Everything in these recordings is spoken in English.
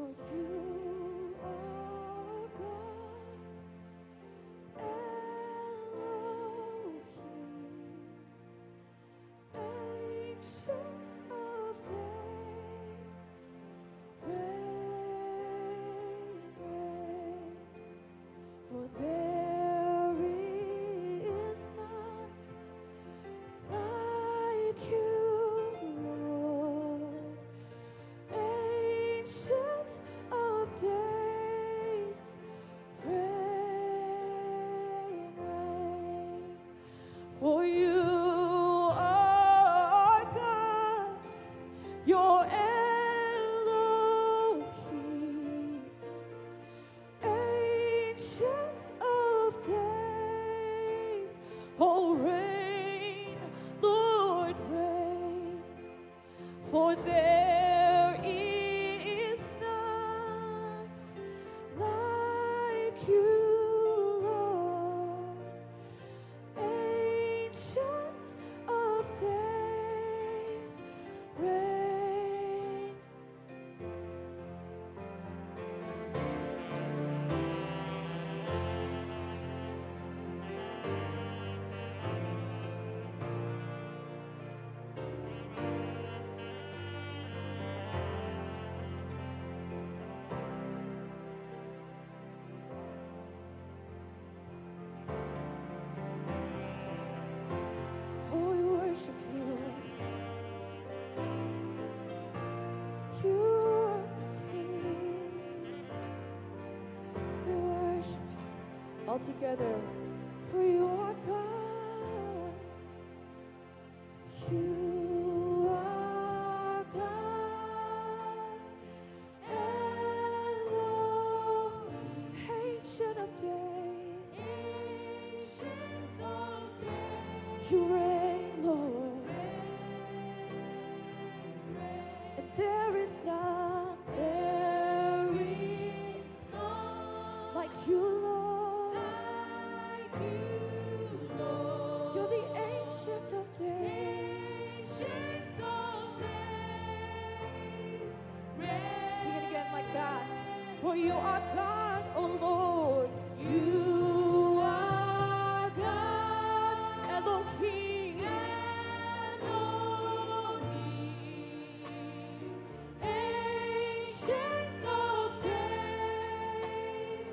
For you are God, you're Elohim, ancient of days. Oh, reign, Lord, reign, for there is none like you. All together, for you are God. You are God, Elohim, ancient of days. Ancient of days. You reign, Lord. And there is none like you, Lord. You're the ancient of days. Ancient of days. Sing it again like that. For you are God, oh Lord. You are God, Elohim. Elohim. Ancient of days.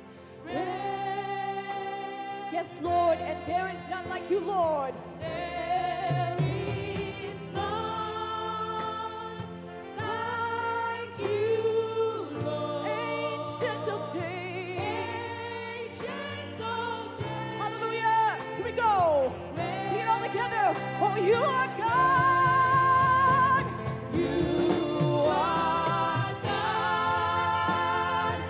Yes, Lord, and there is none like you, Lord. There is none like you, Lord. Ancient of days. Ancient of days. Hallelujah. Here we go. Sing it all together. Oh, you are God. You are God.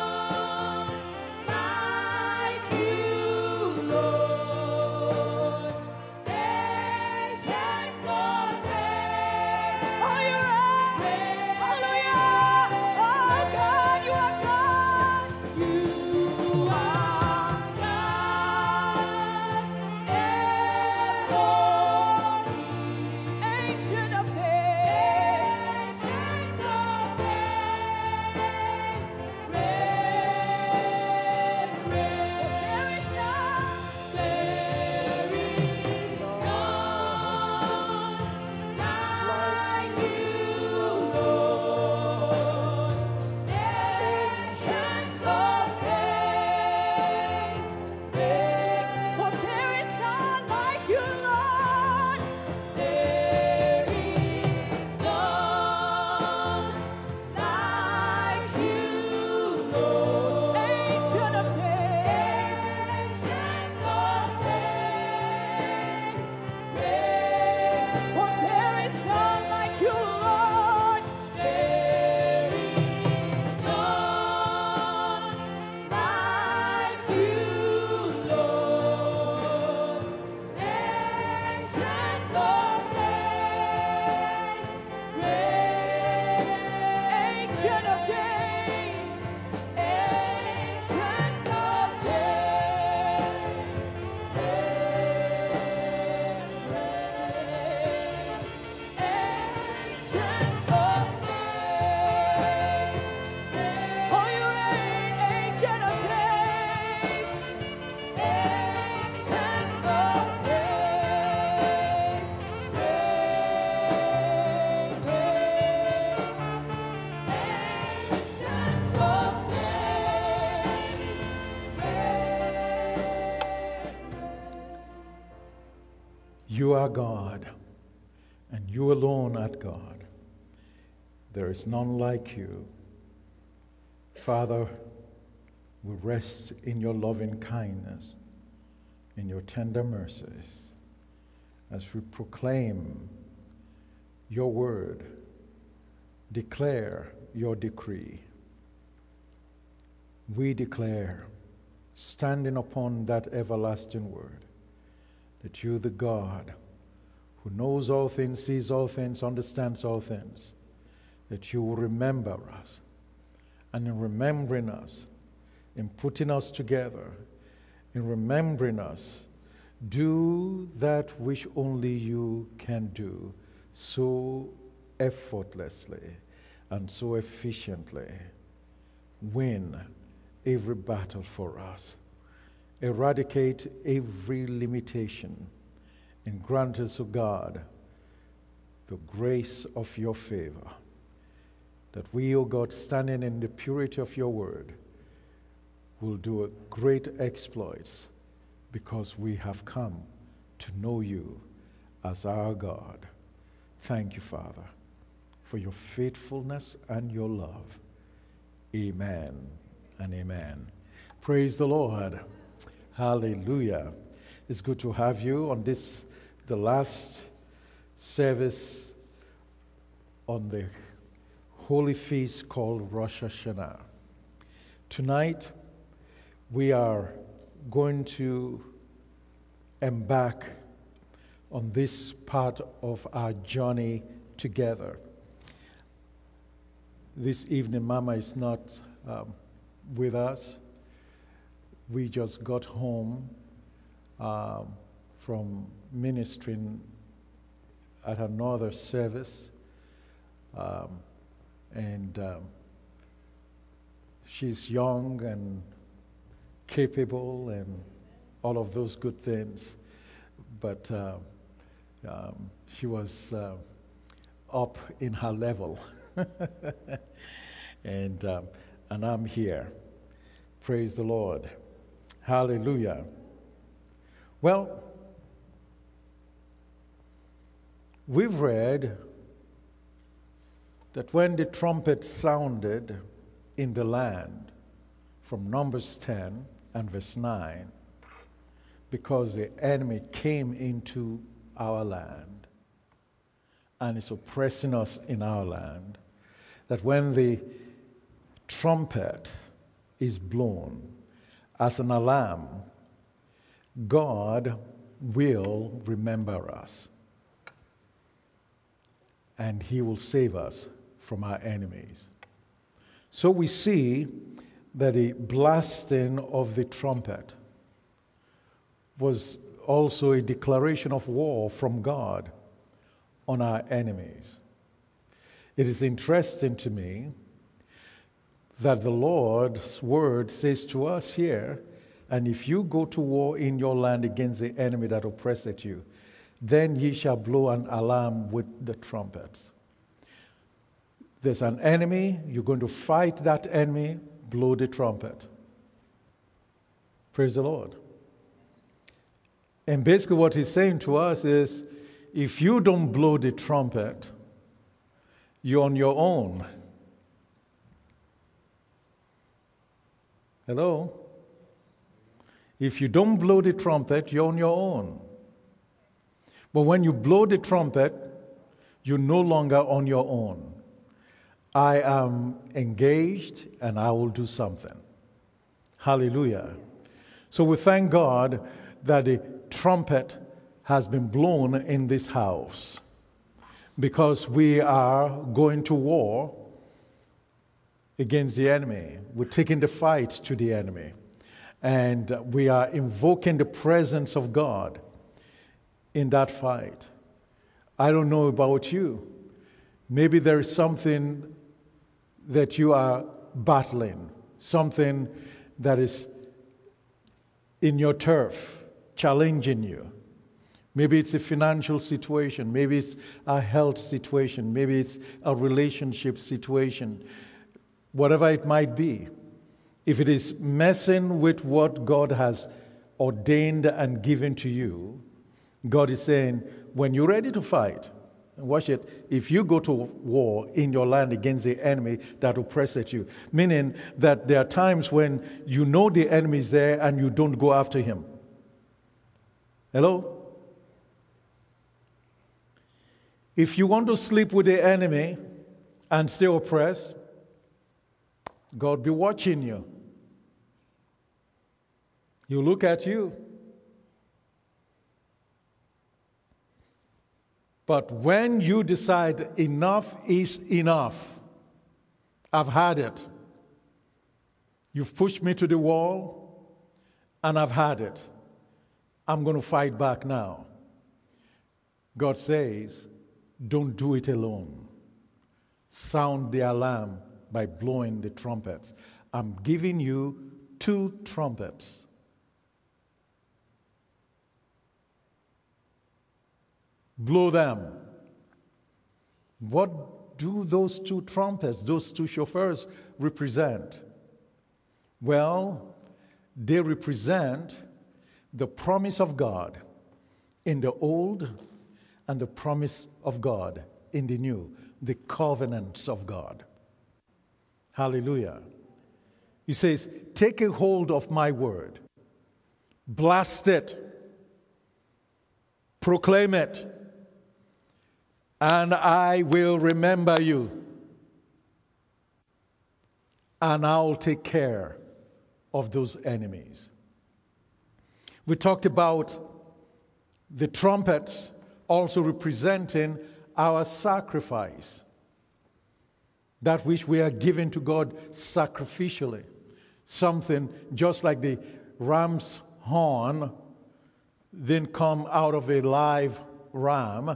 Like you, Lord. You are God, and you alone art God. There is none like you. Father, we rest in your loving kindness, in your tender mercies, as we proclaim your word, declare your decree. We declare, standing upon that everlasting word, that you, the God who knows all things, sees all things, understands all things, that you will remember us. And in remembering us, in putting us together, in remembering us, do that which only you can do so effortlessly and so efficiently. Win every battle for us. Eradicate every limitation, and grant us, O God, the grace of your favor, that we, O God, standing in the purity of your word, will do a great exploits because we have come to know you as our God. Thank you, Father, for your faithfulness and your love. Amen and amen. Praise the Lord. Hallelujah. It's good to have you on this, the last service on the holy feast called Rosh Hashanah. Tonight, we are going to embark on this part of our journey together. This evening, Mama is not with us. We just got home from ministering at another service, and she's young and capable and all of those good things, but she was up in her level. and I'm here. Praise the Lord. Hallelujah. Well, we've read that when the trumpet sounded in the land, from Numbers 10 and verse 9, because the enemy came into our land and is oppressing us in our land, that when the trumpet is blown as an alarm, God will remember us and he will save us from our enemies. So we see that the blasting of the trumpet was also a declaration of war from God on our enemies. It is interesting to me that the Lord's word says to us here, and if you go to war in your land against the enemy that oppresseth you, then ye shall blow an alarm with the trumpets. There's an enemy, you're going to fight that enemy, blow the trumpet. Praise the Lord. And basically what he's saying to us is, if you don't blow the trumpet, you're on your own. Hello? If you don't blow the trumpet, you're on your own. But when you blow the trumpet, you're no longer on your own. I am engaged and I will do something. Hallelujah. So we thank God that the trumpet has been blown in this house because we are going to war against the enemy. We're taking the fight to the enemy. And we are invoking the presence of God in that fight. I don't know about you. Maybe there is something that you are battling, something that is in your turf, challenging you. Maybe it's a financial situation. Maybe it's a health situation. Maybe it's a relationship situation. Whatever it might be. If it is messing with what God has ordained and given to you, God is saying, when you're ready to fight, watch it, if you go to war in your land against the enemy that oppresses you, meaning that there are times when you know the enemy is there and you don't go after him. Hello? If you want to sleep with the enemy and stay oppressed, God be watching you. He'll look at you. But when you decide enough is enough, I've had it. You've pushed me to the wall, and I've had it. I'm going to fight back now. God says, don't do it alone. Sound the alarm by blowing the trumpets. I'm giving you 2 trumpets. Blow them. What do those 2 trumpets, those 2 shofars represent? Well, they represent the promise of God in the old and the promise of God in the new, the covenants of God. Hallelujah. He says, take a hold of my word, blast it, proclaim it, and I will remember you, and I'll take care of those enemies. We talked about the trumpets also representing our sacrifice, that which we are giving to God sacrificially. Something just like the ram's horn didn't come out of a live ram,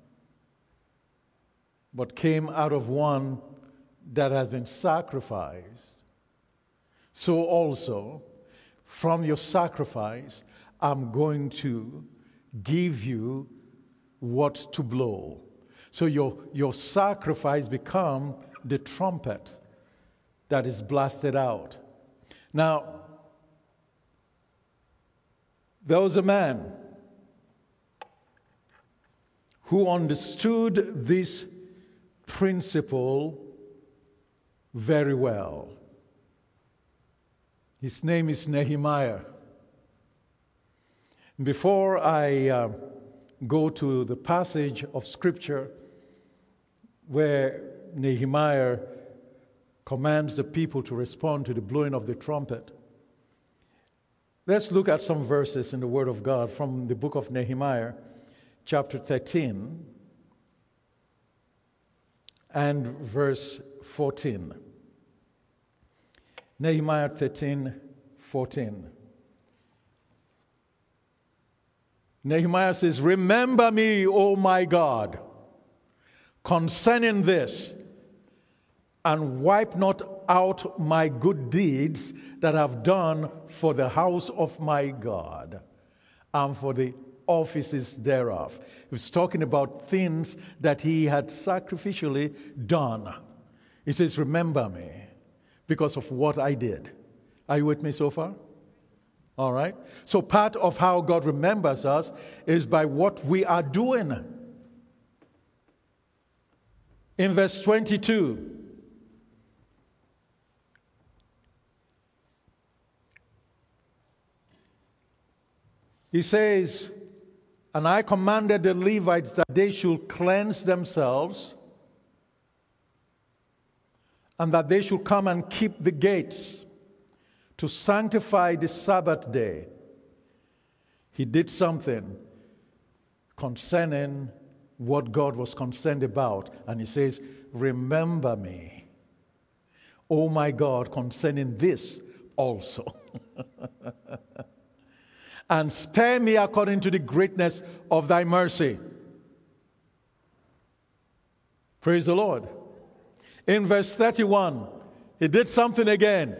but came out of one that has been sacrificed. So also, from your sacrifice, I'm going to give you what to blow. So your sacrifice become the trumpet that is blasted out. Now, there was a man who understood this principle very well. His name is Nehemiah. Before I go to the passage of Scripture where Nehemiah commands the people to respond to the blowing of the trumpet, let's look at some verses in the Word of God from the book of Nehemiah, chapter 13, and verse 14. Nehemiah 13:14. Nehemiah says, remember me, O my God, concerning this, and wipe not out my good deeds that I've done for the house of my God and for the offices thereof. He was talking about things that he had sacrificially done. He says, remember me because of what I did. Are you with me so far? All right. So part of how God remembers us is by what we are doing. In verse 22, he says, and I commanded the Levites that they should cleanse themselves and that they should come and keep the gates to sanctify the Sabbath day. He did something concerning what God was concerned about. And he says, remember me, oh my God, concerning this also. And spare me according to the greatness of thy mercy. Praise the Lord. In verse 31, he did something again.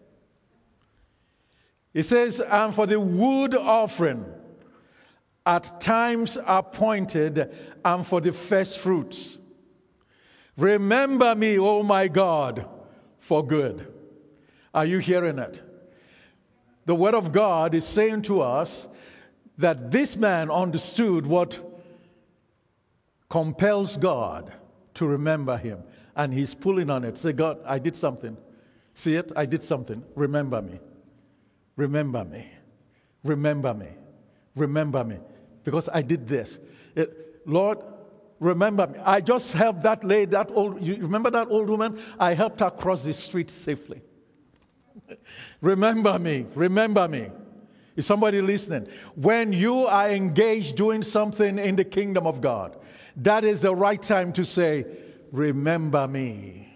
He says, and for the wood offering at times appointed, and for the first fruits. Remember me, O my God, for good. Are you hearing it? The Word of God is saying to us that this man understood what compels God to remember him. And he's pulling on it. Say, God, I did something. See it? I did something. Remember me. Remember me. Remember me. Remember me. Because I did this. Lord, remember me. I just helped that lady, you remember that old woman? I helped her cross the street safely. Remember me. Remember me. Is somebody listening? When you are engaged doing something in the kingdom of God, that is the right time to say, remember me.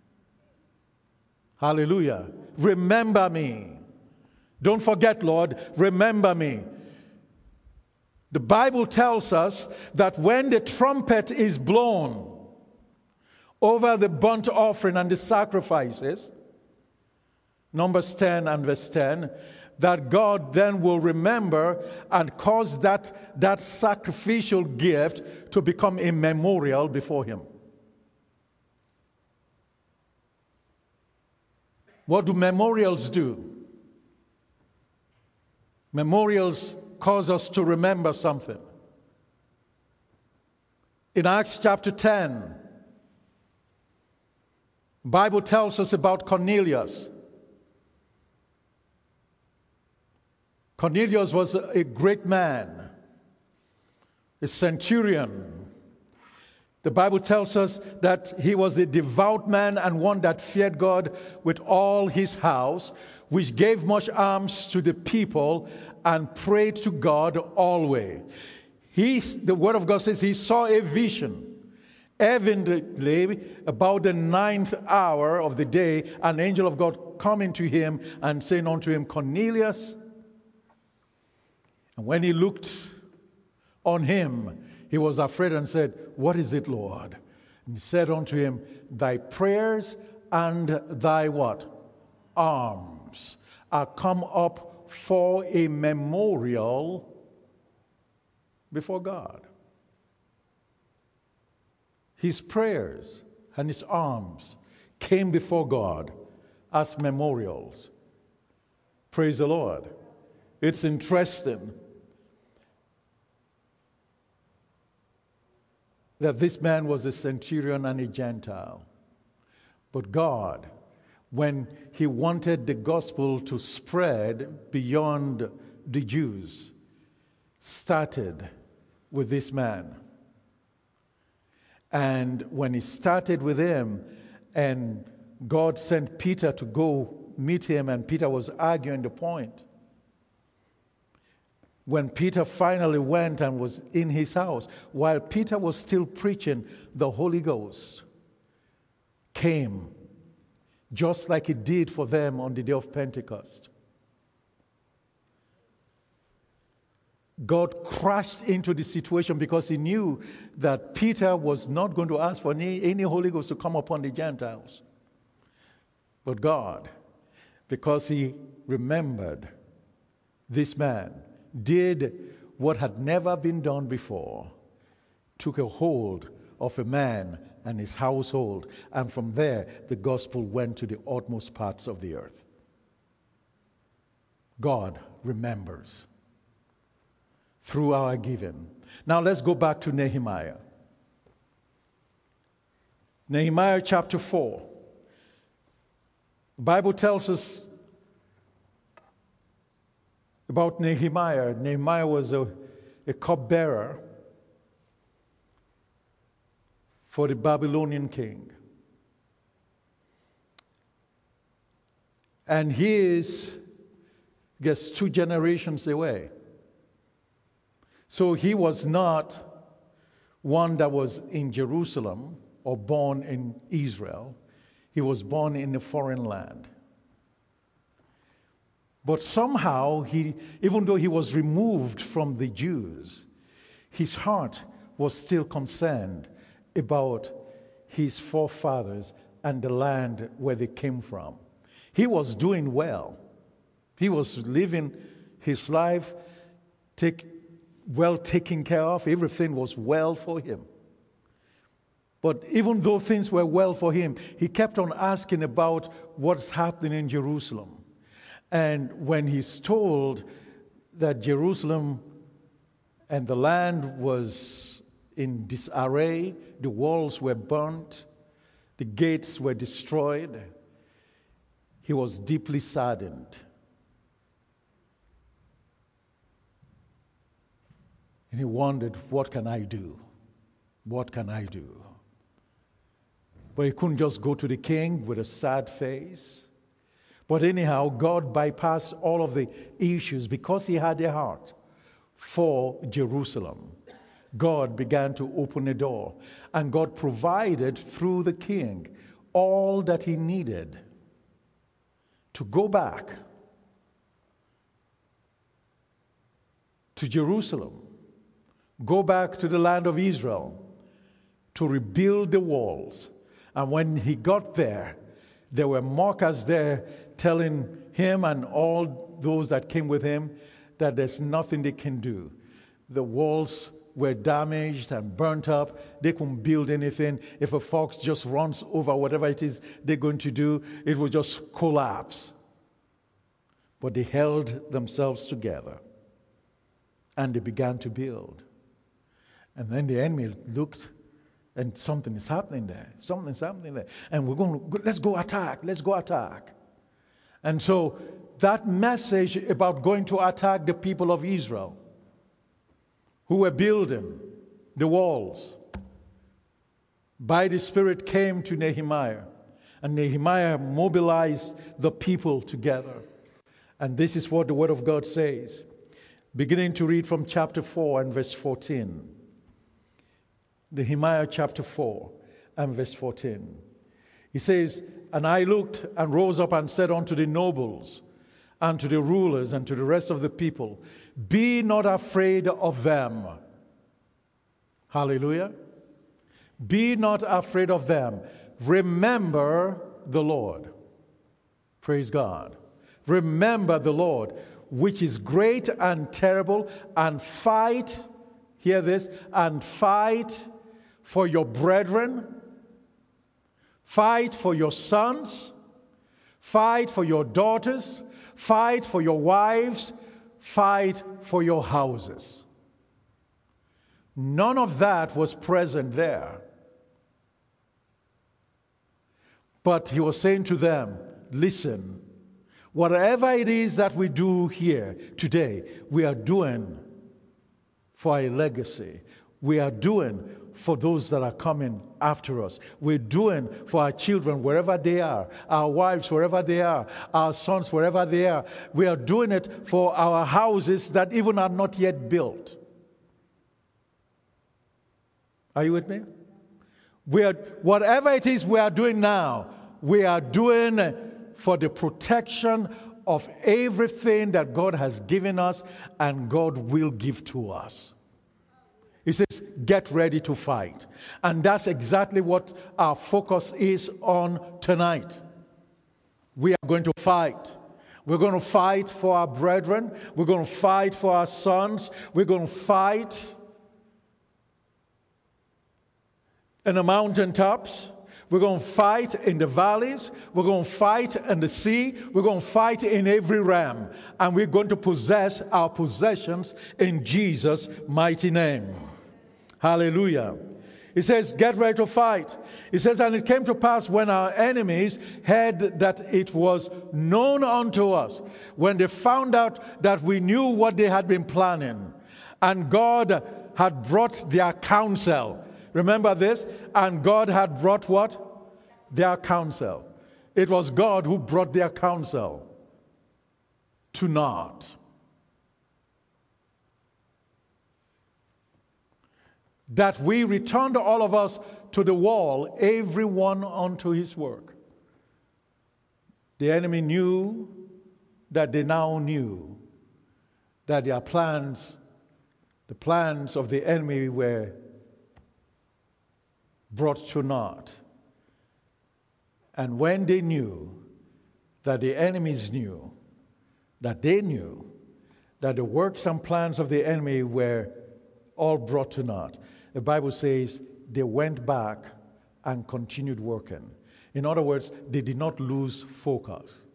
Hallelujah. Remember me. Don't forget, Lord, remember me. The Bible tells us that when the trumpet is blown over the burnt offering and the sacrifices, Numbers 10 and verse 10, that God then will remember and cause that sacrificial gift to become a memorial before him. What do memorials do? Memorials cause us to remember something. In Acts chapter 10, the Bible tells us about Cornelius. Cornelius was a great man, a centurion. The Bible tells us that he was a devout man and one that feared God with all his house, which gave much alms to the people and prayed to God always. The word of God says he saw a vision. Evidently, about the 9th hour of the day, an angel of God coming to him and saying unto him, Cornelius. And when he looked on him, he was afraid and said, what is it, Lord? And he said unto him, thy prayers and thy what? Alms are come up for a memorial before God. His prayers and his alms came before God as memorials. Praise the Lord. It's interesting that this man was a centurion and a Gentile. But God, when he wanted the gospel to spread beyond the Jews, started with this man. And when he started with him, and God sent Peter to go meet him, and Peter was arguing the point. When Peter finally went and was in his house, while Peter was still preaching, the Holy Ghost came, just like it did for them on the day of Pentecost. God crashed into the situation because he knew that Peter was not going to ask for any Holy Ghost to come upon the Gentiles. But God, because he remembered this man, did what had never been done before, took a hold of a man and his household, and from there the gospel went to the utmost parts of the earth. God remembers through our giving. Now let's go back to Nehemiah. Nehemiah chapter 4. The Bible tells us about Nehemiah. Nehemiah was a cupbearer for the Babylonian king. And he is, I guess, 2 generations away. So he was not one that was in Jerusalem or born in Israel. He was born in a foreign land. But somehow, even though he was removed from the Jews, his heart was still concerned about his forefathers and the land where they came from. He was doing well. He was living his life well taken care of. Everything was well for him. But even though things were well for him, he kept on asking about what's happening in Jerusalem. And when he's told that Jerusalem and the land was in disarray. The walls were burnt. The gates were destroyed. He was deeply saddened. And he wondered, what can I do? What can I do? But he couldn't just go to the king with a sad face. But anyhow, God bypassed all of the issues because he had a heart for Jerusalem. God began to open a door, and God provided through the king all that he needed to go back to Jerusalem, go back to the land of Israel, to rebuild the walls. And when he got there were mockers there telling him and all those that came with him that there's nothing they can do. The walls were damaged and burnt up. They couldn't build anything. If a fox just runs over whatever it is they're going to do, it will just collapse. But they held themselves together and they began to build. And then the enemy looked, and something is happening there. Something's happening there. And let's go attack. Let's go attack. And so that message about going to attack the people of Israel who were building the walls by the Spirit came to Nehemiah. And Nehemiah mobilized the people together. And this is what the Word of God says. Beginning to read from chapter 4 and verse 14. Nehemiah chapter 4 and verse 14. He says, "And I looked and rose up and said unto the nobles and to the rulers and to the rest of the people, be not afraid of them." Hallelujah. Be not afraid of them. Remember the Lord. Praise God. Remember the Lord, which is great and terrible, and fight, hear this, and fight for your brethren, fight for your sons, fight for your daughters, fight for your wives, fight for your houses. None of that was present there. But he was saying to them, listen, whatever it is that we do here today, we are doing for a legacy. We are doing for those that are coming after us. We're doing for our children wherever they are, our wives wherever they are, our sons wherever they are. We are doing it for our houses that even are not yet built. Are you with me? Whatever it is we are doing now, we are doing for the protection of everything that God has given us and God will give to us. He says, get ready to fight. And that's exactly what our focus is on tonight. We are going to fight. We're going to fight for our brethren. We're going to fight for our sons. We're going to fight in the mountaintops. We're going to fight in the valleys. We're going to fight in the sea. We're going to fight in every realm. And we're going to possess our possessions in Jesus' mighty name. Hallelujah. He says, get ready to fight. He says, and it came to pass when our enemies heard that it was known unto us, when they found out that we knew what they had been planning, and God had brought their counsel. Remember this? And God had brought what? Their counsel. It was God who brought their counsel to naught. That we returned all of us to the wall, everyone unto his work. The enemy knew that they now knew that their plans, the plans of the enemy were brought to naught. And when they knew that the enemies knew, that they knew that the works and plans of the enemy were all brought to naught, the Bible says they went back and continued working. In other words, they did not lose focus.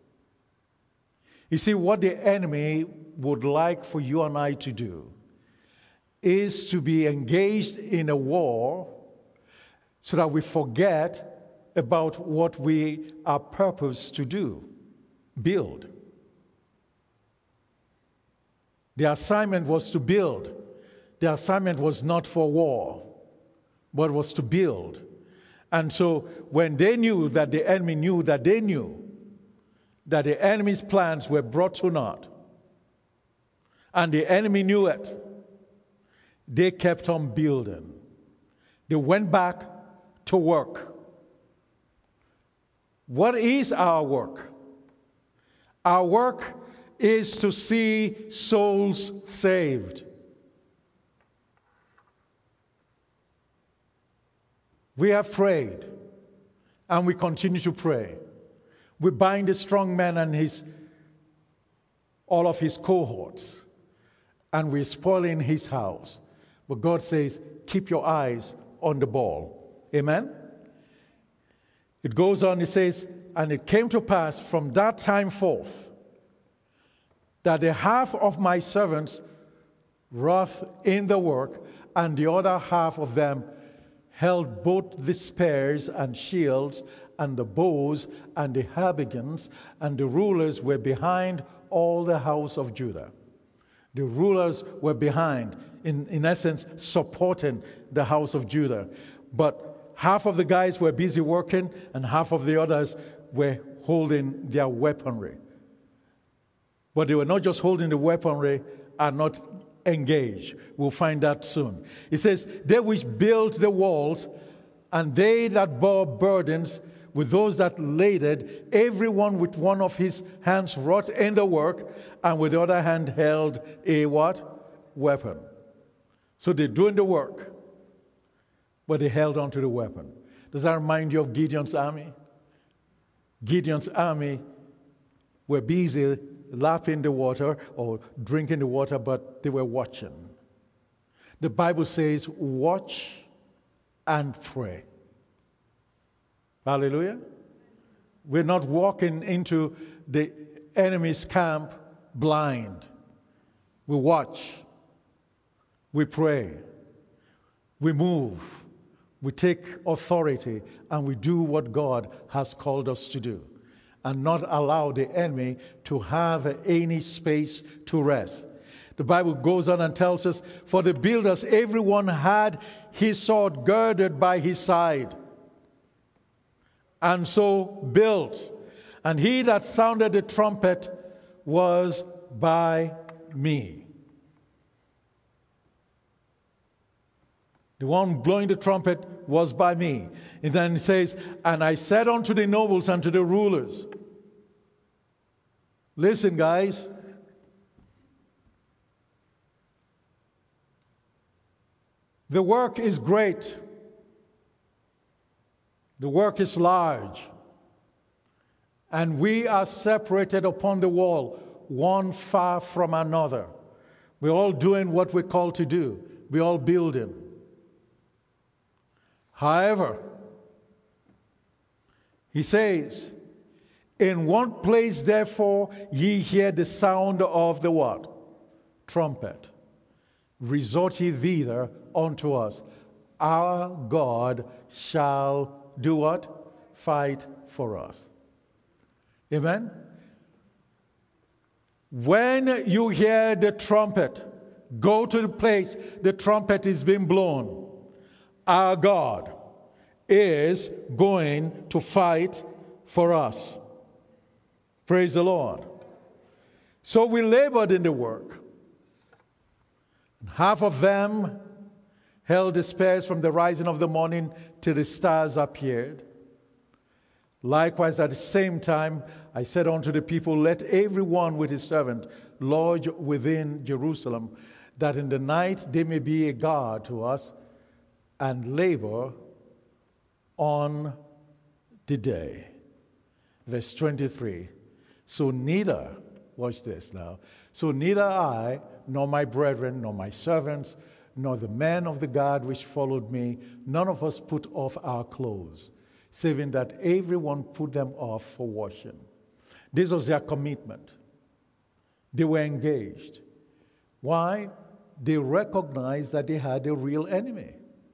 You see, what the enemy would like for you and I to do is to be engaged in a war so that we forget about what we are purposed to do, build. The assignment was to build. The assignment was not for war, but was to build. And so when they knew that the enemy knew that they knew that the enemy's plans were brought to naught, and the enemy knew it, they kept on building. They went back to work. What is our work? Our work is to see souls saved. We have prayed, and we continue to pray. We bind the strong man and all of his cohorts, and we're spoiling his house. But God says, keep your eyes on the ball. Amen? It goes on, it says, and it came to pass from that time forth that the half of my servants wrought in the work, and the other half of them held both the spears and shields and the bows and the harbingers, and the rulers were behind all the house of Judah. The rulers were behind, in essence, supporting the house of Judah. But half of the guys were busy working, and half of the others were holding their weaponry. But they were not just holding the weaponry and not engaged. We'll find that soon. It says, they which built the walls, and they that bore burdens, with those that laded, everyone with one of his hands wrought in the work, and with the other hand held a what? Weapon. So they're doing the work, but they held on to the weapon. Does that remind you of Gideon's army? Gideon's army were busy lapping the water or drinking the water, but they were watching. The Bible says, watch and pray. Hallelujah. We're not walking into the enemy's camp blind. We watch. We pray. We move. We take authority, and we do what God has called us to do, and not allow the enemy to have any space to rest. The Bible goes on and tells us, for the builders, everyone had his sword girded by his side, and so built. And he that sounded the trumpet was by me. The one blowing the trumpet was by me. And then it says, and I said unto the nobles and to the rulers, listen, guys, the work is great. The work is large. And we are separated upon the wall, one far from another. We're all doing what we're called to do. We're all building. However, he says, in one place, therefore, ye hear the sound of the what? Trumpet. Resort ye thither unto us. Our God shall do what? Fight for us. Amen? When you hear the trumpet, go to the place the trumpet is being blown. Our God is going to fight for us. Praise the Lord. So we labored in the work. Half of them held the spears from the rising of the morning till the stars appeared. Likewise, at the same time, I said unto the people, let every one with his servant lodge within Jerusalem, that in the night they may be a guard to us, and labor on the day. Verse 23. So neither, watch this now, so neither I, nor my brethren, nor my servants, nor the men of the guard which followed me, none of us put off our clothes, saving that everyone put them off for washing. This was their commitment. They were engaged. Why? they recognized that they had a real enemy.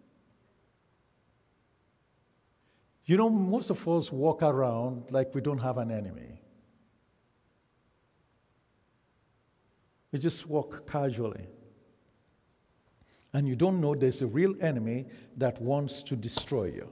You know, most of us walk around like we don't have an enemy. We just walk casually. And you don't know there's a real enemy that wants to destroy you.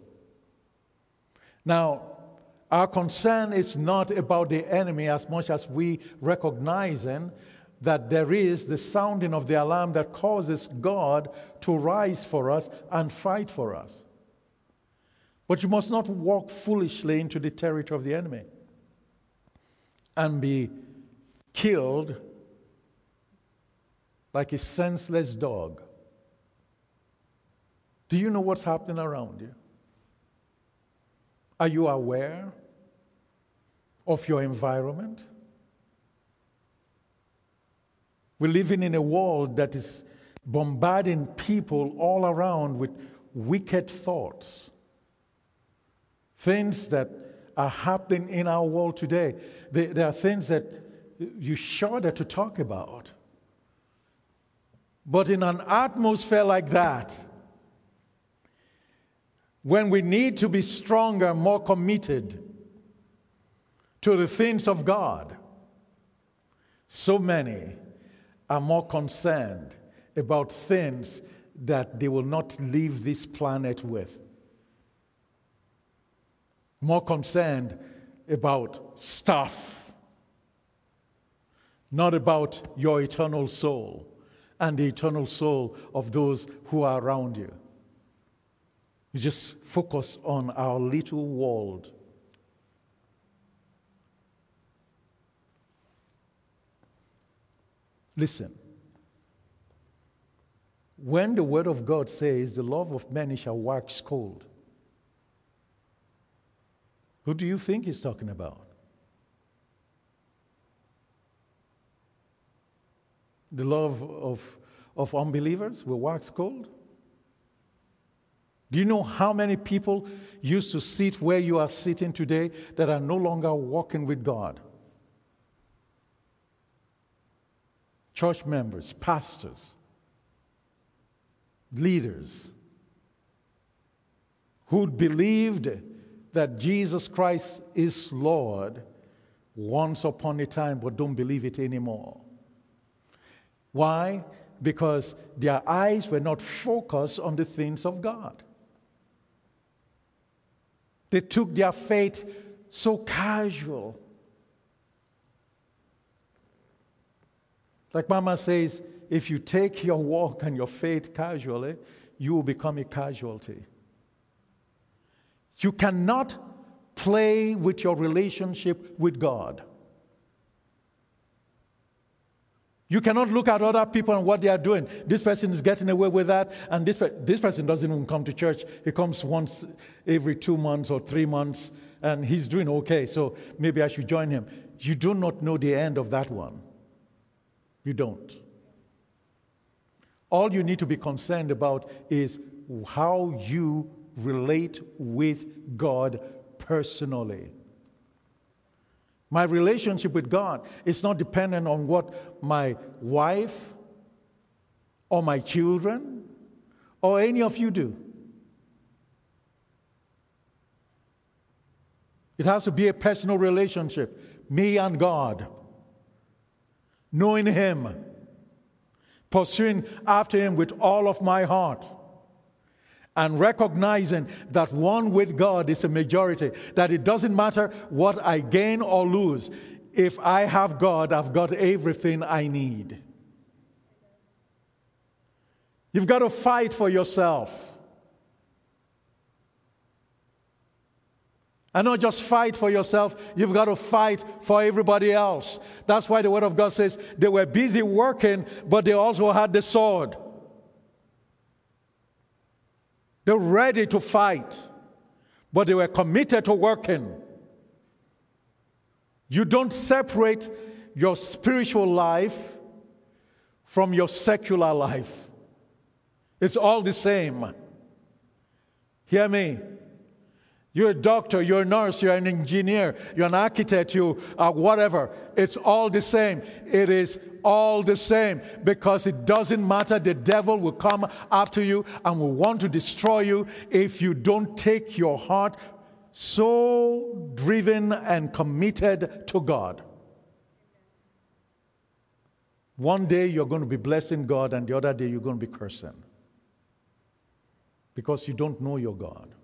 Now, our concern is not about the enemy as much as we recognizing that there is the sounding of the alarm that causes God to rise for us and fight for us. But you must not walk foolishly into the territory of the enemy and be killed like a senseless dog. Do you know what's happening around you? Are you aware of your environment? We're living in a world that is bombarding people all around with wicked thoughts. Things that are happening in our world today. There are things that you shudder to talk about. But in an atmosphere like that, when we need to be stronger, more committed to the things of God, so many are more concerned about things that they will not leave this planet with. More concerned about stuff, not about your eternal soul and the eternal soul of those who are around you. You just focus on our little world. Listen. When the Word of God says the love of many shall wax cold, who do you think he's talking about? The love of unbelievers will wax cold? Do you know how many people used to sit where you are sitting today that are no longer walking with God? Church members, pastors, leaders who believed that Jesus Christ is Lord once upon a time, but don't believe it anymore. Why? Because their eyes were not focused on the things of God. They took their faith so casual. Like Mama says, if you take your walk and your faith casually, you will become a casualty. You cannot play with your relationship with God. You cannot look at other people and what they are doing. This person is getting away with that, and this person doesn't even come to church. He comes once every 2 months or 3 months, and he's doing okay, so maybe I should join him. You do not know the end of that one. You don't. All you need to be concerned about is how you relate with God personally. My relationship with God is not dependent on what my wife or my children or any of you do. It has to be a personal relationship, me and God, knowing Him, pursuing after Him with all of my heart, and recognizing that one with God is a majority, that it doesn't matter what I gain or lose. If I have God, I've got everything I need. You've got to fight for yourself. And not just fight for yourself, you've got to fight for everybody else. That's why the Word of God says they were busy working, but they also had the sword. They're ready to fight, but they were committed to working. You don't separate your spiritual life from your secular life. It's all the same. Hear me. You're a doctor, you're a nurse, you're an engineer, you're an architect, you are whatever. It's all the same. It is all the same, because it doesn't matter. The devil will come after you and will want to destroy you if you don't take your heart so driven and committed to God. One day you're going to be blessing God, and the other day you're going to be cursing, because you don't know your God.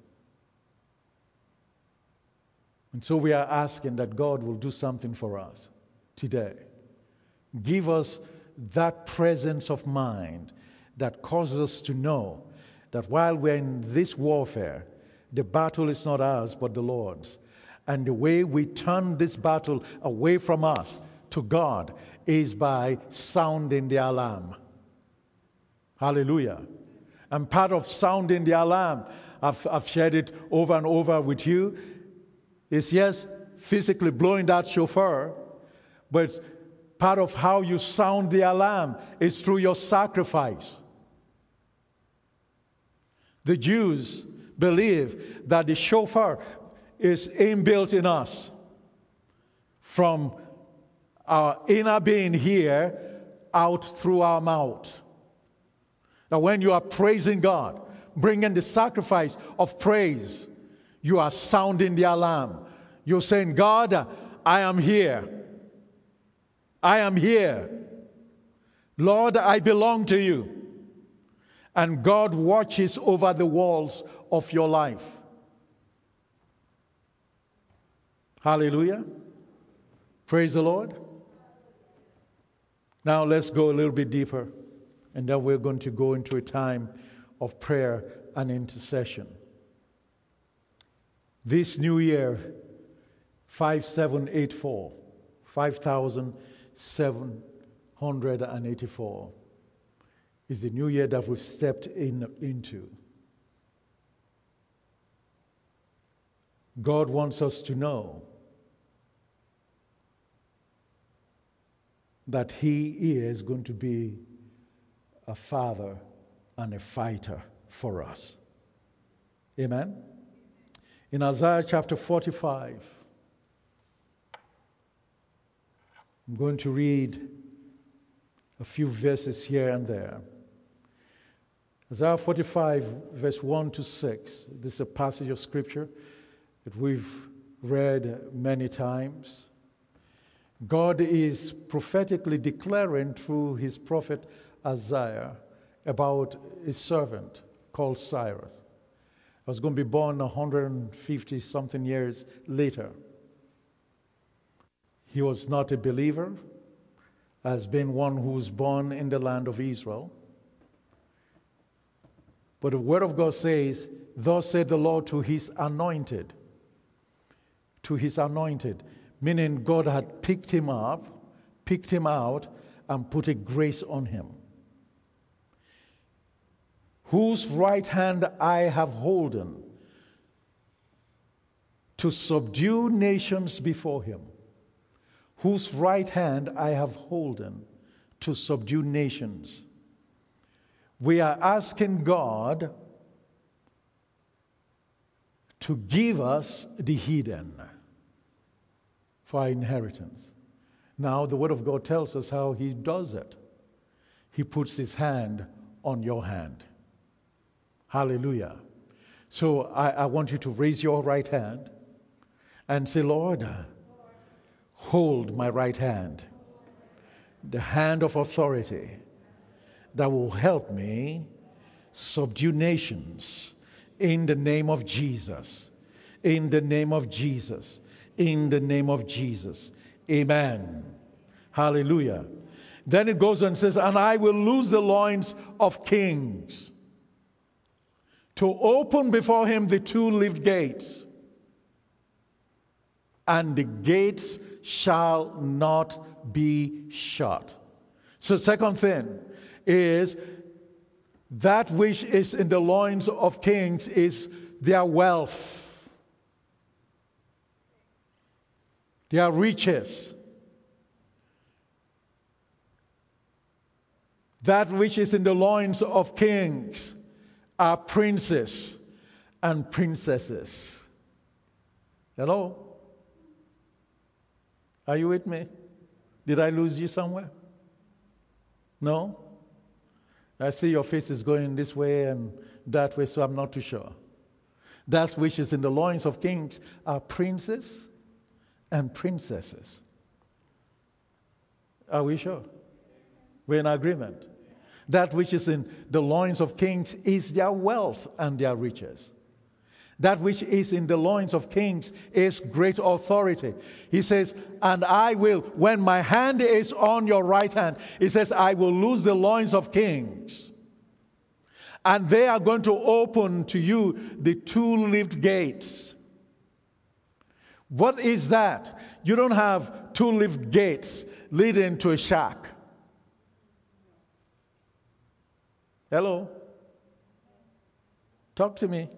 And so we are asking that God will do something for us today. Give us that presence of mind that causes us to know that while we're in this warfare, the battle is not ours but the Lord's. And the way we turn this battle away from us to God is by sounding the alarm. Hallelujah. And part of sounding the alarm, I've shared it over and over with you, is yes, physically blowing that shofar, but part of how you sound the alarm is through your sacrifice. The Jews believe that the shofar is inbuilt in us from our inner being here out through our mouth. Now, when you are praising God, bringing the sacrifice of praise, you are sounding the alarm. You're saying, God, I am here. I am here. Lord, I belong to you. And God watches over the walls of your life. Hallelujah. Praise the Lord. Now let's go a little bit deeper, and then we're going to go into a time of prayer and intercession. This new year, 5784, 5784, is the new year that we've stepped into. God wants us to know that He is going to be a father and a fighter for us. Amen? In Isaiah chapter 45, I'm going to read a few verses here and there. Isaiah 45, verse 1 to 6. This is a passage of Scripture that we've read many times. God is prophetically declaring through his prophet Isaiah about his servant called Cyrus. I was going to be born 150-something years later. He was not a believer, as being one who was born in the land of Israel. But the Word of God says, thus said the Lord to his anointed. To his anointed. Meaning God had picked him up, picked him out, and put a grace on him. Whose right hand I have holden to subdue nations before him. Whose right hand I have holden to subdue nations. We are asking God to give us the hidden for our inheritance. Now, the Word of God tells us how he does it. He puts his hand on your hand. Hallelujah. So I want you to raise your right hand and say, Lord, hold my right hand, the hand of authority that will help me subdue nations in the name of Jesus. In the name of Jesus. In the name of Jesus. Amen. Hallelujah. Then it goes and says, and I will loose the loins of kings to open before him the two-leaved gates, and the gates shall not be shut. So second thing is that which is in the loins of kings is their wealth, their riches. That which is in the loins of kings are princes and princesses. Hello? Are you with me? Did I lose you somewhere? No? I see your face is going this way and that way, so I'm not too sure. That which is in the loins of kings are princes and princesses. Are we sure? We're in agreement. That which is in the loins of kings is their wealth and their riches. That which is in the loins of kings is great authority. He says, and I will, when my hand is on your right hand, he says, I will loose the loins of kings. And they are going to open to you the two-leaved gates. What is that? You don't have two-leaved gates leading to a shack. Hello? Talk to me.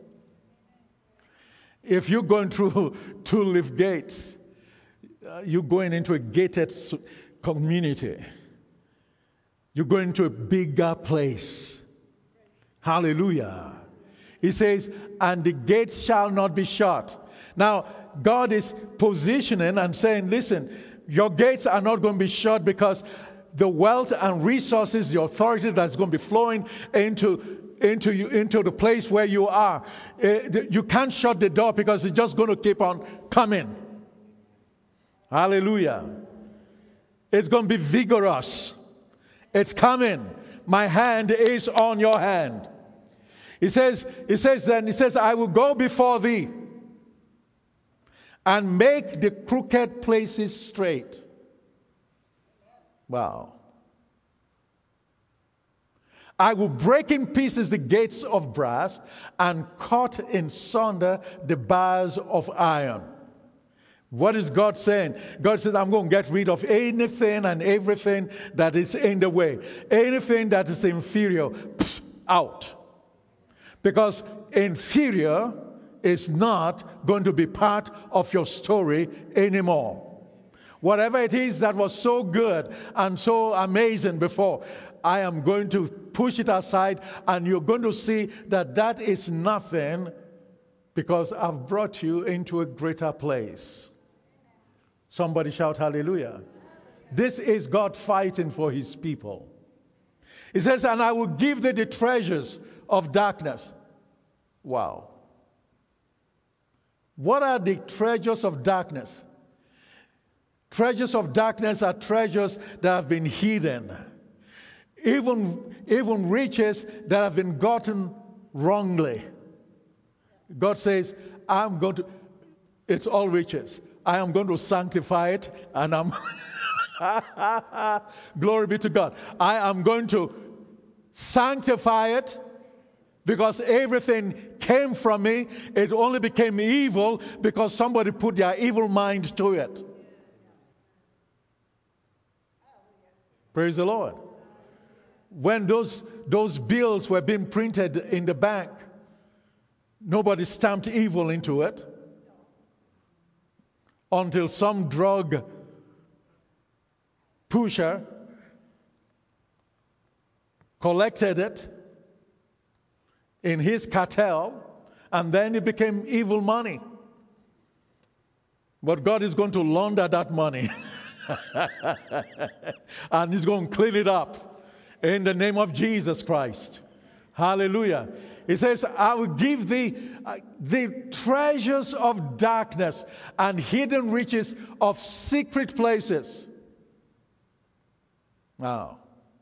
If you're going through two-leaf gates, you're going into a gated community. You're going into a bigger place. Hallelujah. He says, and the gates shall not be shut. Now, God is positioning and saying, listen, your gates are not going to be shut because the wealth and resources, the authority that's going to be flowing into the place where you are. You can't shut the door because it's just going to keep on coming. Hallelujah. It's going to be vigorous. It's coming. My hand is on your hand. He says, I will go before thee and make the crooked places straight. Wow. I will break in pieces the gates of brass and cut in sunder the bars of iron. What is God saying? God says, I'm going to get rid of anything and everything that is in the way. Anything that is inferior, out. Because inferior is not going to be part of your story anymore. Whatever it is that was so good and so amazing before, I am going to push it aside, and you're going to see that that is nothing because I've brought you into a greater place. Somebody shout hallelujah. This is God fighting for his people. He says, and I will give thee the treasures of darkness. Wow. What are the treasures of darkness? Treasures of darkness are treasures that have been hidden. Even riches that have been gotten wrongly. God says, it's all riches. I am going to sanctify it, and glory be to God. I am going to sanctify it because everything came from me. It only became evil because somebody put their evil mind to it. Praise the Lord. When those bills were being printed in the bank, nobody stamped evil into it until some drug pusher collected it in his cartel, and then it became evil money. But God is going to launder that money and he's going to clean it up in the name of Jesus Christ. Hallelujah. He says, I will give thee the treasures of darkness and hidden riches of secret places. Now,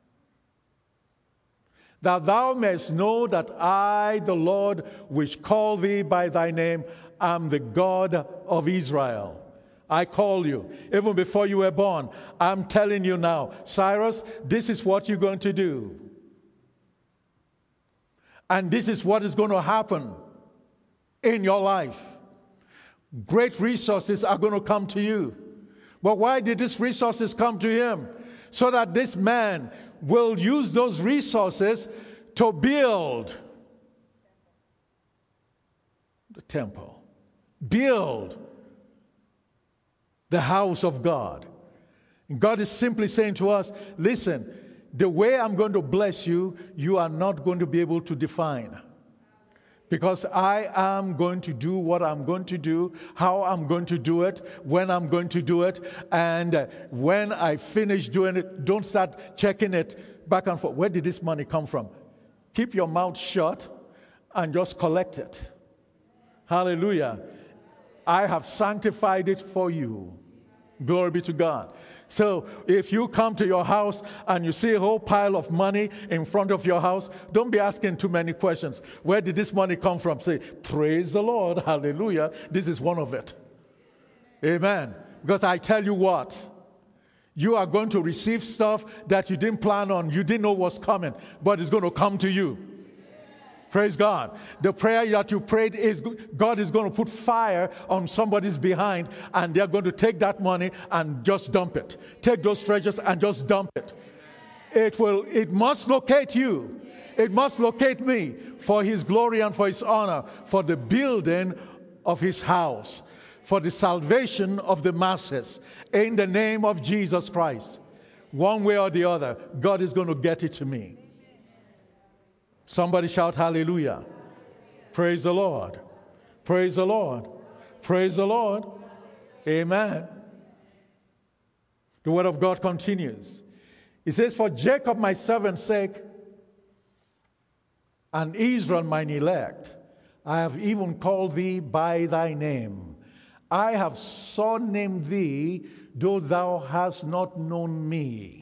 that thou mayest know that I, the Lord, which call thee by thy name, am the God of Israel. I call you. Even before you were born, I'm telling you now, Cyrus, this is what you're going to do. And this is what is going to happen in your life. Great resources are going to come to you. But why did these resources come to him? So that this man will use those resources to build the temple. Build the house of God. And God is simply saying to us, listen, the way I'm going to bless you, you are not going to be able to define. Because I am going to do what I'm going to do, how I'm going to do it, when I'm going to do it, and when I finish doing it, don't start checking it back and forth. Where did this money come from? Keep your mouth shut and just collect it. Hallelujah. I have sanctified it for you. Glory be to God. So if you come to your house and you see a whole pile of money in front of your house, don't be asking too many questions. Where did this money come from? Say, praise the Lord, hallelujah. This is one of it. Amen. Because I tell you what, you are going to receive stuff that you didn't plan on, you didn't know was coming, but it's going to come to you. Praise God. The prayer that you prayed is God is going to put fire on somebody's behind, and they're going to take that money and just dump it. Take those treasures and just dump it. It must locate you. It must locate me for his glory and for his honor, for the building of his house, for the salvation of the masses, in the name of Jesus Christ. One way or the other, God is going to get it to me. Somebody shout hallelujah. Praise the Lord. Praise the Lord. Praise the Lord. Amen. The word of God continues. It says, for Jacob my servant's sake, and Israel mine elect, I have even called thee by thy name. I have surnamed thee, though thou hast not known me.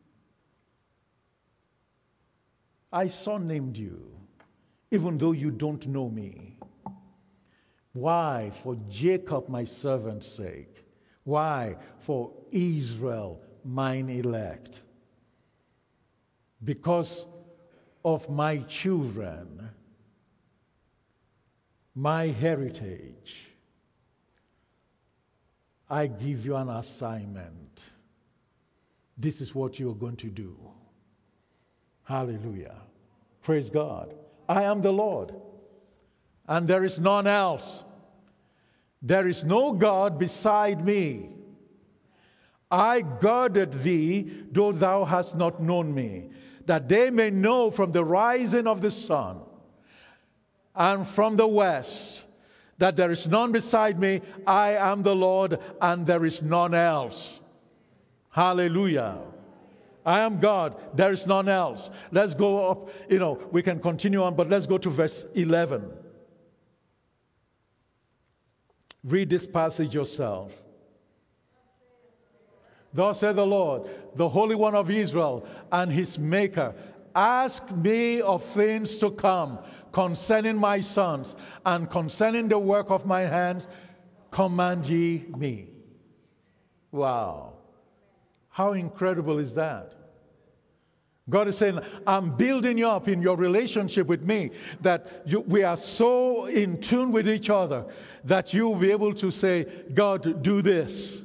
I surnamed you, even though you don't know me. Why? For Jacob my servant's sake. Why? For Israel mine elect. Because of my children, my heritage, I give you an assignment. This is what you're going to do. Hallelujah. Praise God. I am the Lord, and there is none else. There is no God beside me. I girded thee, though thou hast not known me, that they may know from the rising of the sun and from the west that there is none beside me. I am the Lord, and there is none else. Hallelujah. I am God, there is none else. Let's go up, we can continue on, but let's go to verse 11. Read this passage yourself. Thus saith the Lord, the Holy One of Israel and his Maker, ask me of things to come concerning my sons, and concerning the work of my hands, command ye me. Wow. How incredible is that? God is saying, I'm building you up in your relationship with me, that we are so in tune with each other that you'll be able to say, God, do this.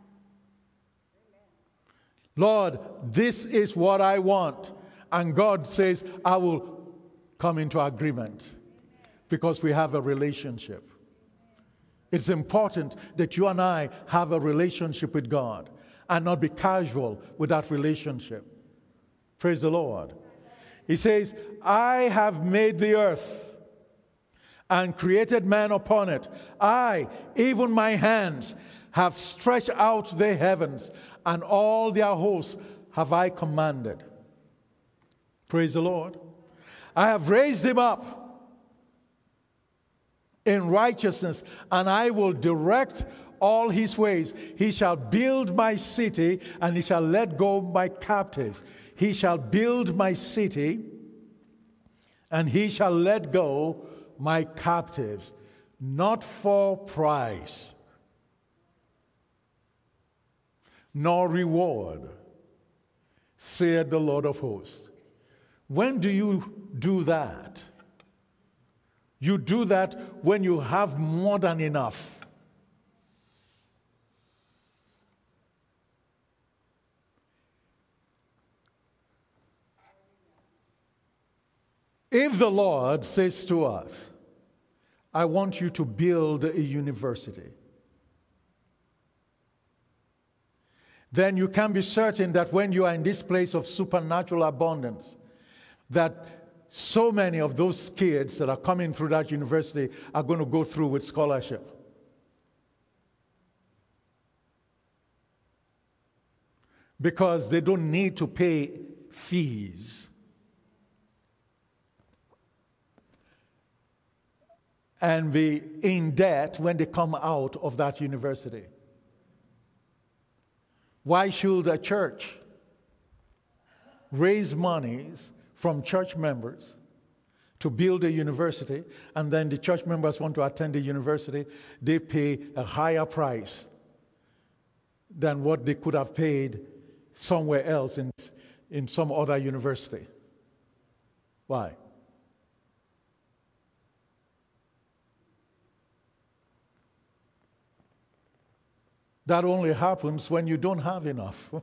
Lord, this is what I want. And God says, I will come into agreement because we have a relationship. It's important that you and I have a relationship with God and not be casual with that relationship. Praise the Lord. He says, I have made the earth and created man upon it. I, even my hands, have stretched out the heavens, and all their hosts have I commanded. Praise the Lord. I have raised him up in righteousness, and I will direct all his ways. He shall build my city, and he shall let go my captives. He shall build my city, and he shall let go my captives, not for price, nor reward, saith the Lord of hosts. When do you do that? You do that when you have more than enough. If the Lord says to us, I want you to build a university, then you can be certain that when you are in this place of supernatural abundance, that so many of those kids that are coming through that university are going to go through with scholarship. Because they don't need to pay fees. And be in debt when they come out of that university. Why should a church raise monies from church members to build a university, and then the church members want to attend the university, they pay a higher price than what they could have paid somewhere else in some other university? Why? That only happens when you don't have enough.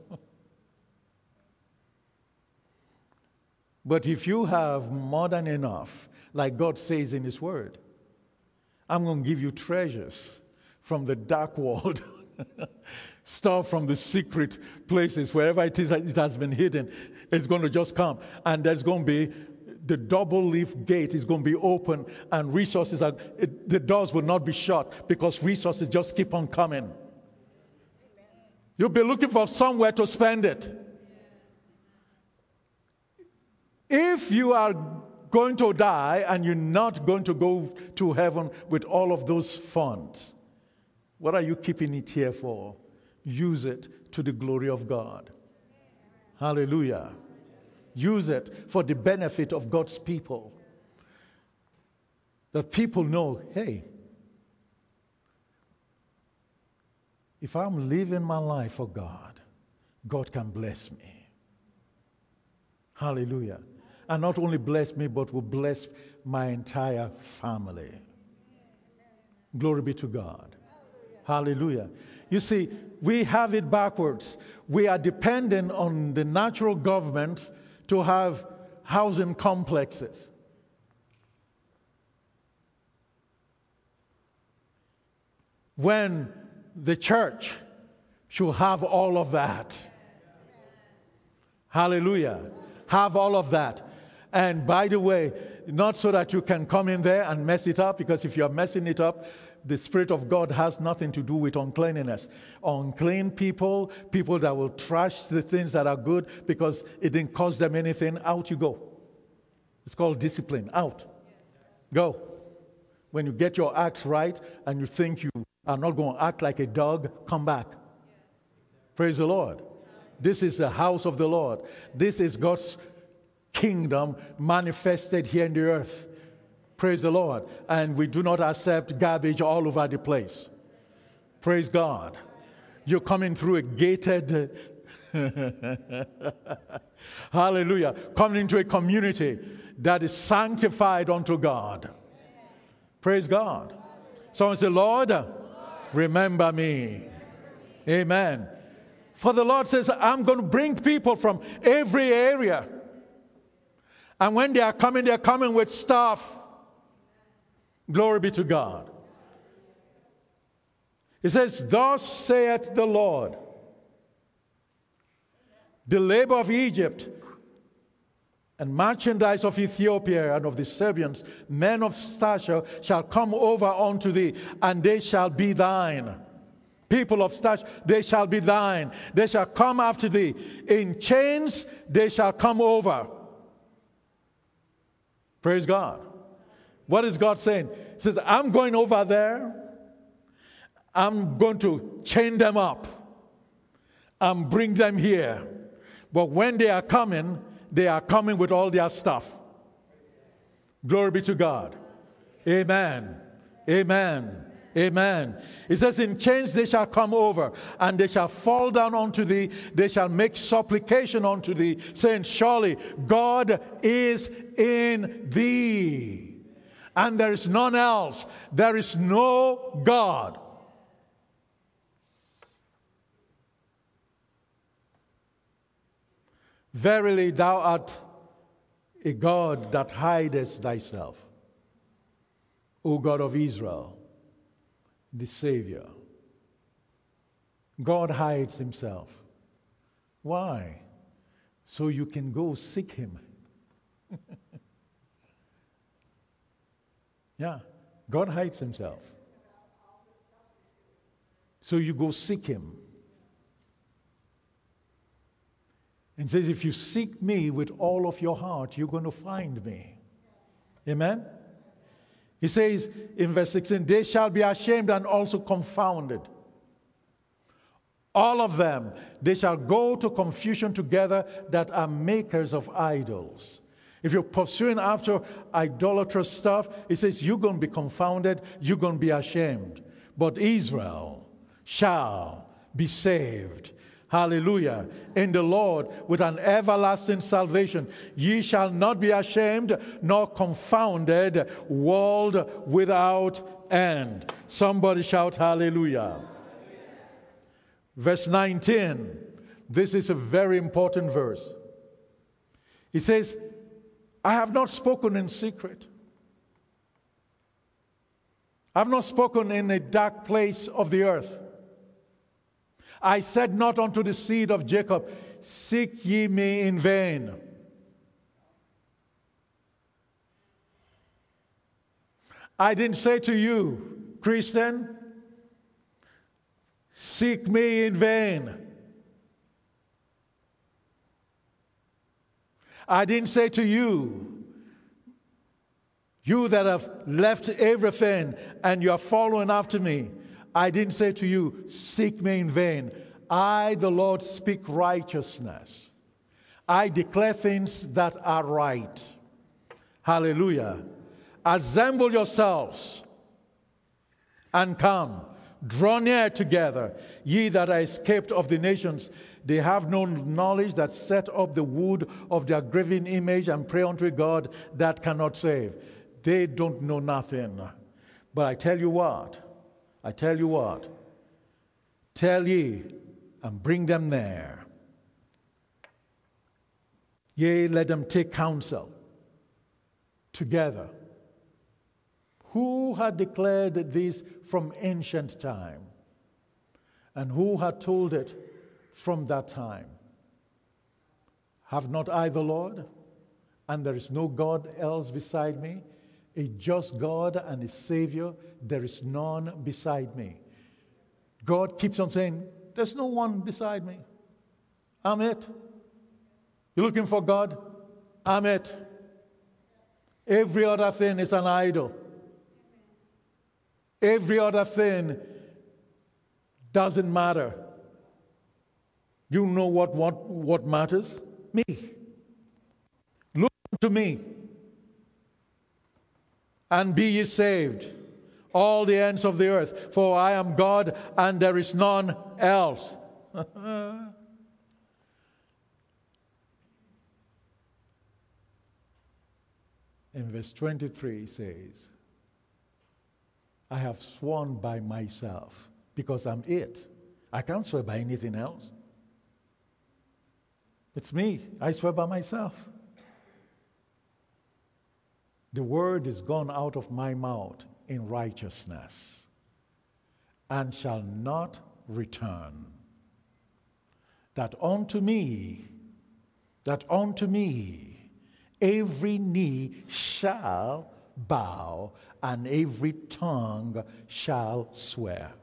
But if you have more than enough, like God says in His Word, I'm going to give you treasures from the dark world, stuff from the secret places, wherever it is that it has been hidden, it's going to just come. And there's going to be the double leaf gate is going to be open, and the doors will not be shut, because resources just keep on coming. You'll be looking for somewhere to spend it. If you are going to die and you're not going to go to heaven with all of those funds, what are you keeping it here for? Use it to the glory of God. Hallelujah. Use it for the benefit of God's people. That people know, hey, if I'm living my life for God, God can bless me. Hallelujah. And not only bless me, but will bless my entire family. Glory be to God. Hallelujah. You see, we have it backwards. We are dependent on the natural government to have housing complexes. When the church should have all of that. Hallelujah. Have all of that. And by the way, not so that you can come in there and mess it up, because if you're messing it up, the Spirit of God has nothing to do with uncleanliness. Unclean people, people that will trash the things that are good because it didn't cost them anything, out you go. It's called discipline. Out. Go. When you get your act right and you think you are not going to act like a dog, come back. Praise the Lord. This is the house of the Lord. This is God's kingdom manifested here in the earth. Praise the Lord. And we do not accept garbage all over the place. Praise God. You're coming through a gated hallelujah. Coming into a community that is sanctified unto God. Praise God. Someone say, Lord, remember me. Amen. For the Lord says, I'm going to bring people from every area. And when they are coming, they're coming with stuff. Glory be to God. It says, thus saith the Lord, the labor of Egypt and merchandise of Ethiopia and of the Sabeans, men of stature, shall come over unto thee, and they shall be thine. People of stature, they shall be thine. They shall come after thee. In chains they shall come over. Praise God. What is God saying? He says, I'm going over there. I'm going to chain them up and bring them here. But when they are coming with all their stuff. Glory be to God. Amen. Amen. Amen. It says, in chains they shall come over, and they shall fall down unto thee. They shall make supplication unto thee, saying, surely God is in thee, and there is none else. There is no God. Verily thou art a God that hidest thyself, O God of Israel, the Savior. God hides himself. Why? So you can go seek him. Yeah. God hides himself. So you go seek him. And says, if you seek me with all of your heart, you're going to find me. Amen? He says in verse 16, they shall be ashamed and also confounded. All of them, they shall go to confusion together that are makers of idols. If you're pursuing after idolatrous stuff, it says you're going to be confounded, you're going to be ashamed. But Israel shall be saved. Hallelujah. In the Lord with an everlasting salvation. Ye shall not be ashamed nor confounded, world without end. Somebody shout hallelujah. Verse 19. This is a very important verse. He says, I have not spoken in secret. I have not spoken in a dark place of the earth. I said not unto the seed of Jacob, seek ye me in vain. I didn't say to you, Christian, seek me in vain. I didn't say to you, you that have left everything and you are following after me, I didn't say to you, seek me in vain. I, the Lord, speak righteousness. I declare things that are right. Hallelujah. Assemble yourselves and come. Draw near together, ye that are escaped of the nations. They have no knowledge that set up the wood of their graven image and pray unto God that cannot save. They don't know nothing. But I tell you what, tell ye and bring them there. Yea, let them take counsel together. Who had declared this from ancient time? And who had told it from that time? Have not I the Lord? And there is no God else beside me? A just God and a Savior, there is none beside me. God keeps on saying, there's no one beside me. I'm it. You're looking for God? I'm it. Every other thing is an idol. Every other thing doesn't matter. You know what matters? Me. Look to me and be ye saved, all the ends of the earth. For I am God and there is none else. In verse 23 it says, I have sworn by myself because I'm it. I can't swear by anything else. It's me. I swear by myself. The word is gone out of my mouth in righteousness and shall not return. That unto me, every knee shall bow and every tongue shall swear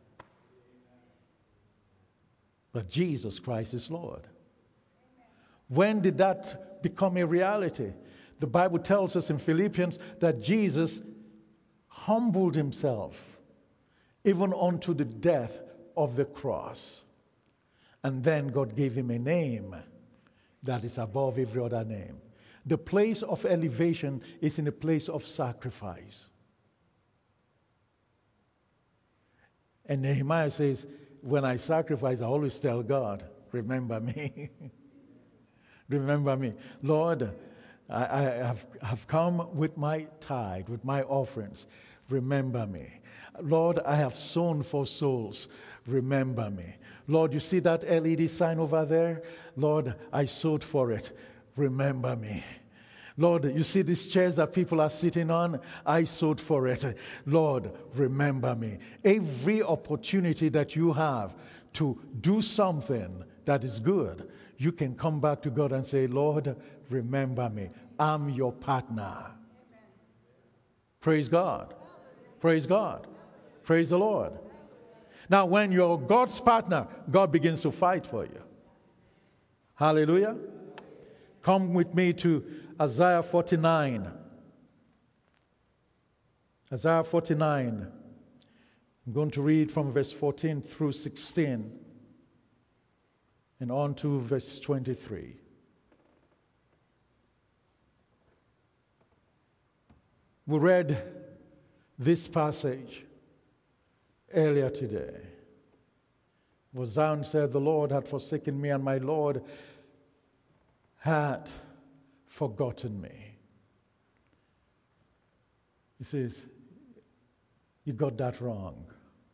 that Jesus Christ is Lord. When did that become a reality? The Bible tells us in Philippians that Jesus humbled himself even unto the death of the cross. And then God gave him a name that is above every other name. The place of elevation is in a place of sacrifice. And Nehemiah says, when I sacrifice, I always tell God, remember me. Remember me. Lord, I have come with my tithe, with my offerings. Remember me. Lord, I have sown for souls. Remember me. Lord, you see that LED sign over there? Lord, I sowed for it. Remember me. Lord, you see these chairs that people are sitting on? I sowed for it. Lord, remember me. Every opportunity that you have to do something that is good, you can come back to God and say, Lord, remember me. I'm your partner. Praise God. Praise God. Praise the Lord. Now, when you're God's partner, God begins to fight for you. Hallelujah. Come with me to Isaiah 49. Isaiah 49. I'm going to read from verse 14 through 16 and on to verse 23. We read this passage earlier today. For Zion said, the Lord had forsaken me, and my Lord had forgotten me. He says, you got that wrong.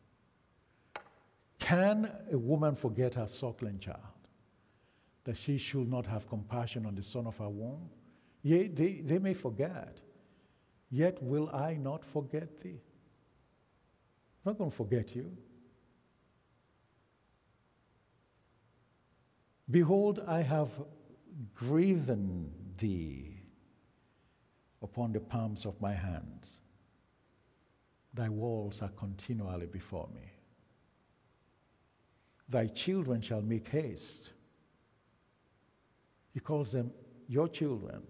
Can a woman forget her suckling child, that she should not have compassion on the son of her womb? Yea, they may forget, yet will I not forget thee. I'm not going to forget you. Behold, I have graven thee upon the palms of my hands. Thy walls are continually before me. Thy children shall make haste. He calls them your children.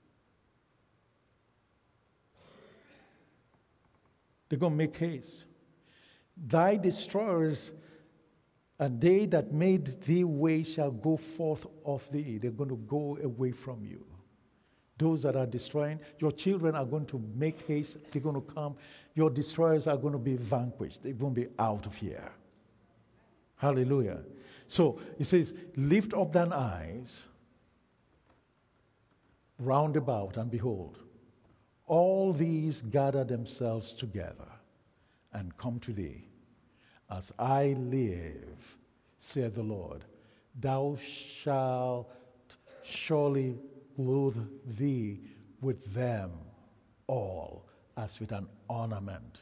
They're going to make haste. Thy destroyers and they that made thee way shall go forth of thee. They're going to go away from you. Those that are destroying, your children are going to make haste. They're going to come. Your destroyers are going to be vanquished. They're going to be out of here. Hallelujah. So it says, lift up thine eyes round about, and behold, all these gather themselves together and come to thee. As I live, saith the Lord, thou shalt surely clothe thee with them all as with an ornament,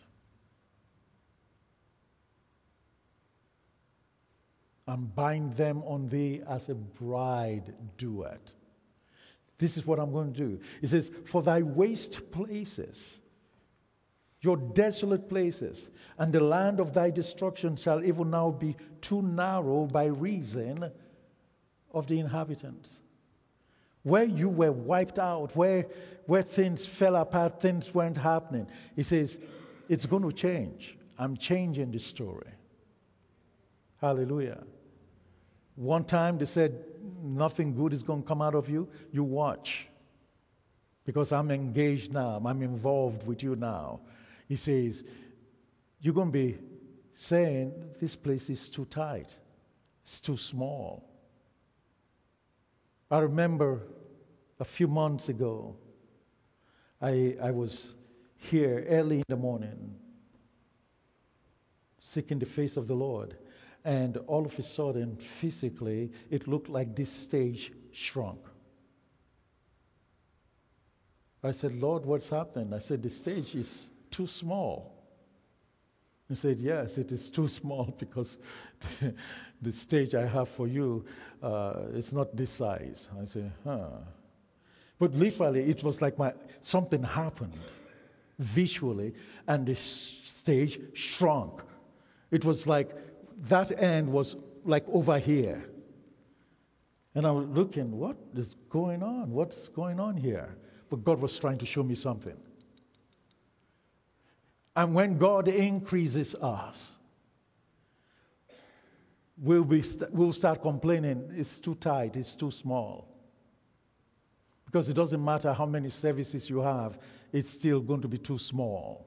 and bind them on thee as a bride doeth. This is what I'm going to do. It says, for thy waste places, your desolate places, and the land of thy destruction shall even now be too narrow by reason of the inhabitants. Where you were wiped out, where things fell apart, things weren't happening. He says, it's going to change. I'm changing the story. Hallelujah. One time they said, nothing good is going to come out of you. You watch. Because I'm engaged now. I'm involved with you now. He says, you're going to be saying, this place is too tight. It's too small. I remember a few months ago, I was here early in the morning, seeking the face of the Lord. And all of a sudden, physically, it looked like this stage shrunk. I said, Lord, what's happening? I said, the stage is too small. He said, yes, it is too small because the stage I have for you, it's not this size. I said, But literally, it was like something happened visually, and the stage shrunk. It was like that end was like over here. And I was looking, what is going on? What's going on here? But God was trying to show me something. And when God increases us, we'll start complaining, it's too tight, it's too small. Because it doesn't matter how many services you have, it's still going to be too small.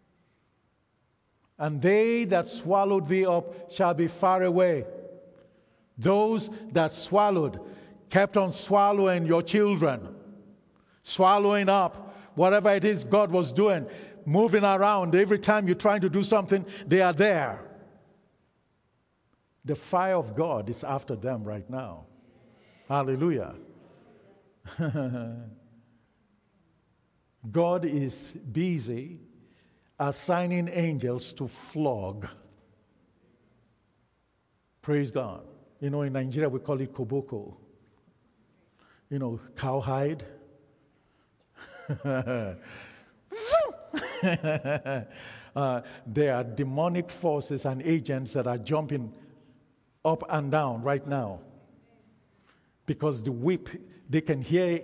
And they that swallowed thee up shall be far away. Those that swallowed, kept on swallowing your children, swallowing up whatever it is God was doing, moving around. Every time you're trying to do something, they are there. The fire of God is after them right now. Hallelujah. God is busy assigning angels to flog. Praise God. You know, in Nigeria we call it koboko. You know, cowhide. There are demonic forces and agents that are jumping up and down right now. Because the whip, they can hear,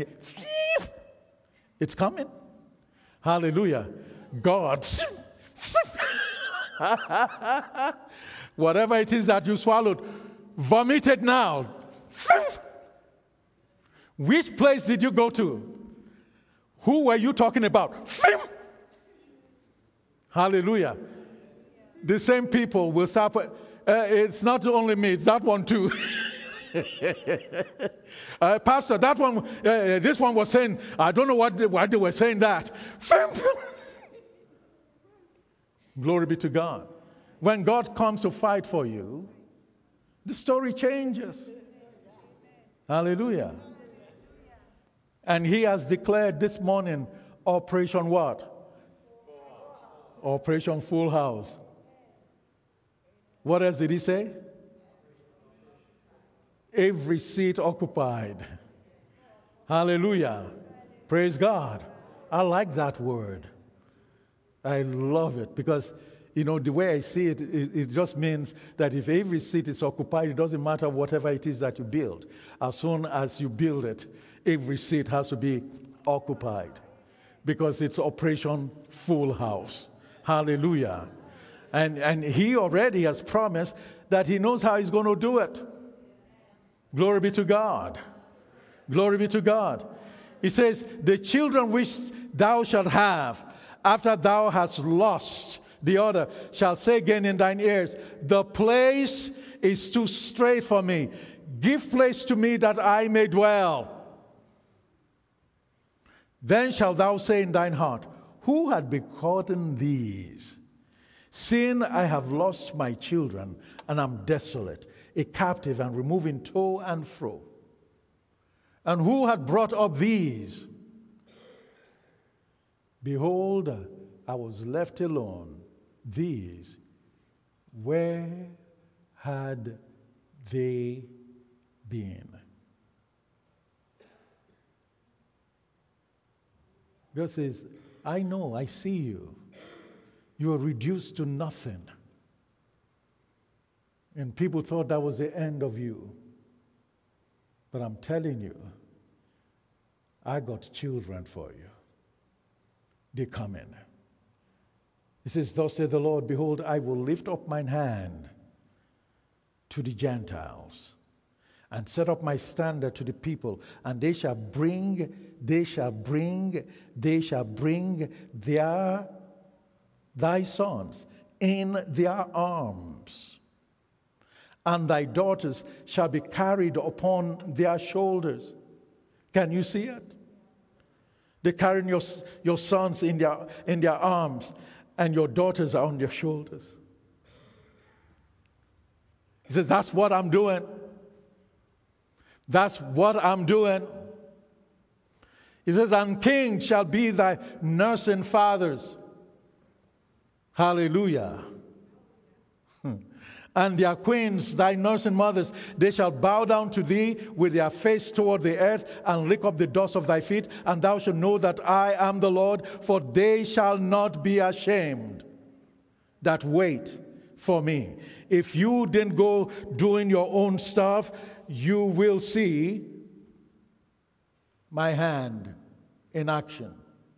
it's coming. Hallelujah. God, whatever it is that you swallowed, vomit it now. Which place did you go to? Who were you talking about? Hallelujah. The same people will start. It's not only me, it's that one too. Pastor, that one, this one was saying, I don't know why they were saying that. Glory be to God. When God comes to fight for you, the story changes. Hallelujah. And he has declared this morning, Operation what? Operation Full House. What else did he say? Every seat occupied. Hallelujah. Praise God. I like that word. I love it because, the way I see it, it just means that if every seat is occupied, it doesn't matter whatever it is that you build. As soon as you build it, every seat has to be occupied because it's Operation Full House. Hallelujah. And he already has promised that he knows how he's going to do it. Glory be to God. Glory be to God. He says, the children which thou shalt have, after thou hast lost the other, shall say again in thine ears, the place is too strait for me. Give place to me that I may dwell. Then shalt thou say in thine heart, who had begotten these? Seeing I have lost my children, and am desolate, a captive, and removing to and fro. And who had brought up these? Behold, I was left alone. These, where had they been? God says, I know, I see you. You are reduced to nothing. And people thought that was the end of you. But I'm telling you, I got children for you. They're coming. He says, thus saith the Lord, behold, I will lift up mine hand to the Gentiles and set up my standard to the people, and they shall bring thy sons in their arms, and thy daughters shall be carried upon their shoulders. Can you see it? They're carrying your sons in their arms, and your daughters are on their shoulders. He says, that's what I'm doing. That's what I'm doing. He says, and kings shall be thy nursing fathers. Hallelujah. And their queens, thy nursing mothers, they shall bow down to thee with their face toward the earth and lick up the dust of thy feet, and thou shalt know that I am the Lord, for they shall not be ashamed that wait for me. If you didn't go doing your own stuff, you will see my hand in action.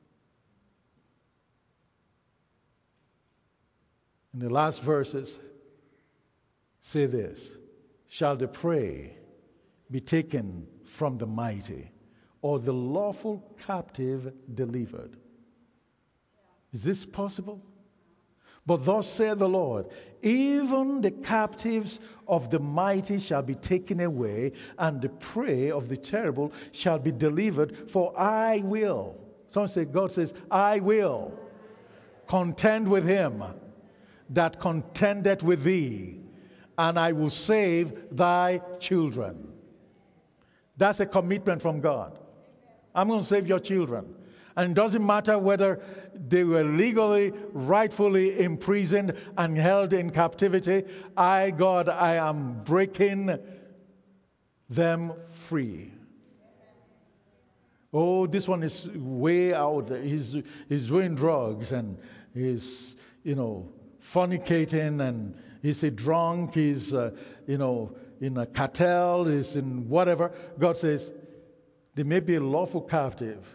In the last verses, say this, shall the prey be taken from the mighty, or the lawful captive delivered? Is this possible? But thus saith the Lord, even the captives of the mighty shall be taken away, and the prey of the terrible shall be delivered, for I will. Some say, God says, I will contend with him that contendeth with thee, and I will save thy children. That's a commitment from God. I'm going to save your children. And it doesn't matter whether they were legally, rightfully imprisoned and held in captivity. God, I am breaking them free. Oh, this one is way out there. He's doing drugs and he's, fornicating and he's a drunk. He's, in a cartel. He's in whatever. God says, they may be a lawful captive,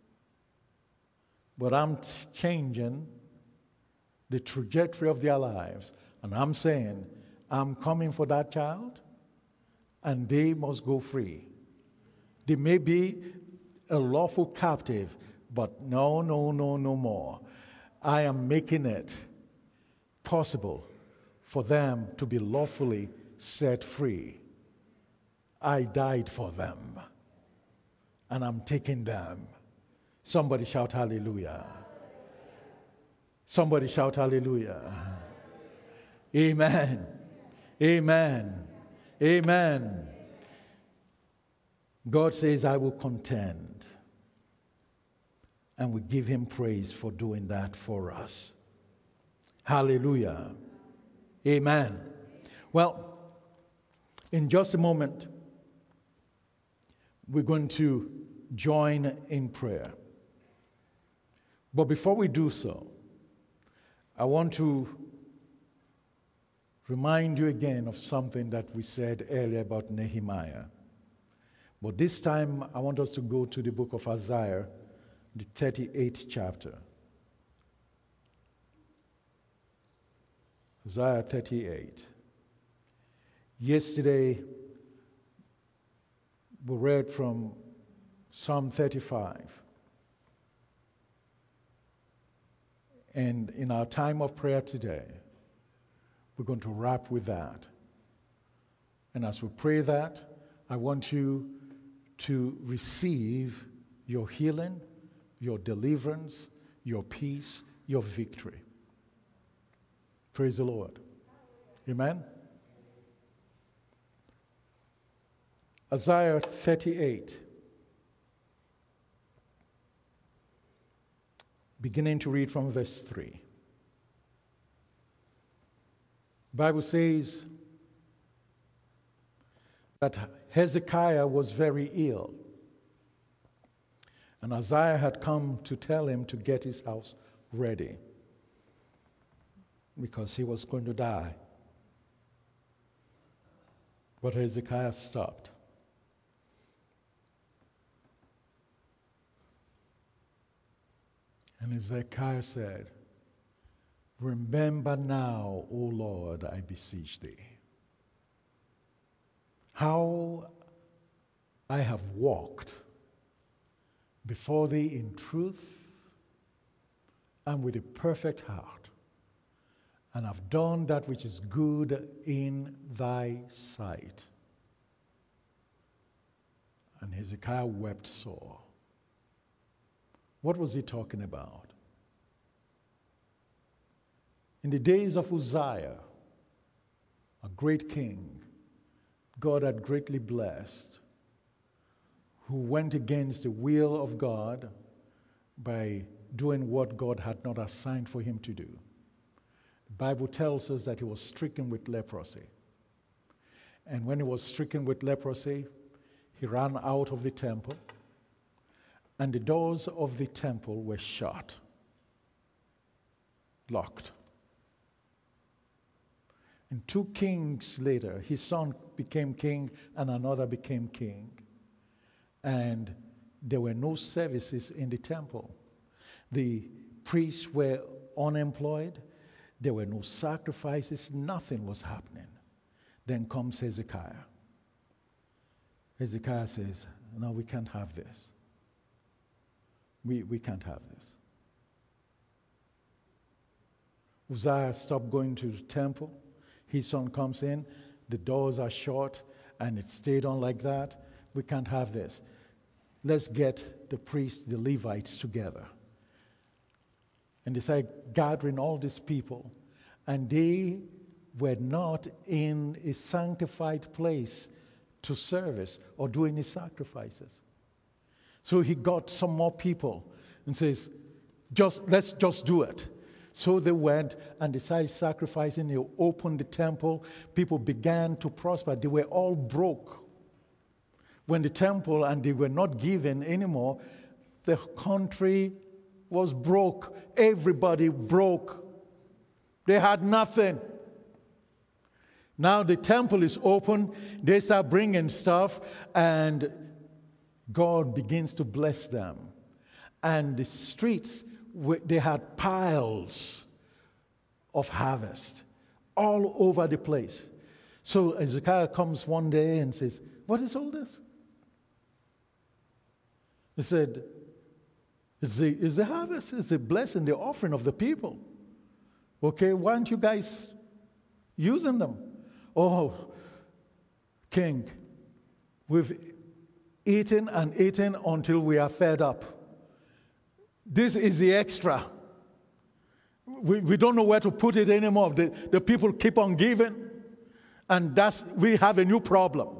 but I'm changing the trajectory of their lives. And I'm saying, I'm coming for that child, and they must go free. They may be a lawful captive, but no more. I am making it possible for them to be lawfully set free. I died for them, and I'm taking them. Somebody shout hallelujah. Somebody shout hallelujah. Amen. Amen. Amen. God says, I will contend. And we give him praise for doing that for us. Hallelujah. Amen. Well, in just a moment, we're going to join in prayer. But before we do so, I want to remind you again of something that we said earlier about Nehemiah. But this time, I want us to go to the book of Isaiah, the 38th chapter. Isaiah 38. Yesterday, we read from Psalm 35. And in our time of prayer today, we're going to wrap with that. And as we pray that, I want you to receive your healing, your deliverance, your peace, your victory. Praise the Lord. Amen. Isaiah 38. Beginning to read from verse 3. The Bible says that Hezekiah was very ill. And Isaiah had come to tell him to get his house ready because he was going to die. But Hezekiah stopped. And Hezekiah said, remember now, O Lord, I beseech thee, how I have walked before thee in truth and with a perfect heart, and have done that which is good in thy sight. And Hezekiah wept sore. What was he talking about? In the days of Uzziah, a great king, God had greatly blessed, who went against the will of God by doing what God had not assigned for him to do. The Bible tells us that he was stricken with leprosy. And when he was stricken with leprosy, he ran out of the temple, and the doors of the temple were shut, locked. And 2 kings later, his son became king and another became king. And there were no services in the temple. The priests were unemployed. There were no sacrifices. Nothing was happening. Then comes Hezekiah. Hezekiah says, no, we can't have this. We can't have this. Uzziah stopped going to the temple. His son comes in, the doors are shut, and it stayed on like that. We can't have this. Let's get the priests, the Levites together. And they started gathering all these people, and they were not in a sanctified place to service or do any sacrifices. So he got some more people and says, let's just do it. So they went and decided sacrificing. They opened the temple. People began to prosper. They were all broke. when the temple and they were not given anymore, the country was broke. Everybody broke. They had nothing. Now the temple is open. They start bringing stuff, and God begins to bless them. And the streets, they had piles of harvest all over the place. So Hezekiah comes one day and says, "What is all this?" He said, it's the harvest, it's the blessing, the offering of the people. Okay, why aren't you guys using them? "Oh, King, we've eaten and eaten until we are fed up. This is the extra. We don't know where to put it anymore. The people keep on giving, and we have a new problem."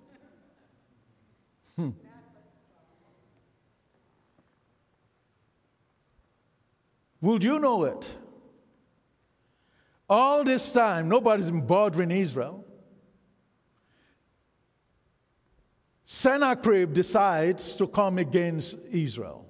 Would you know it? All this time, nobody's been bothering Israel. Sennacherib decides to come against Israel.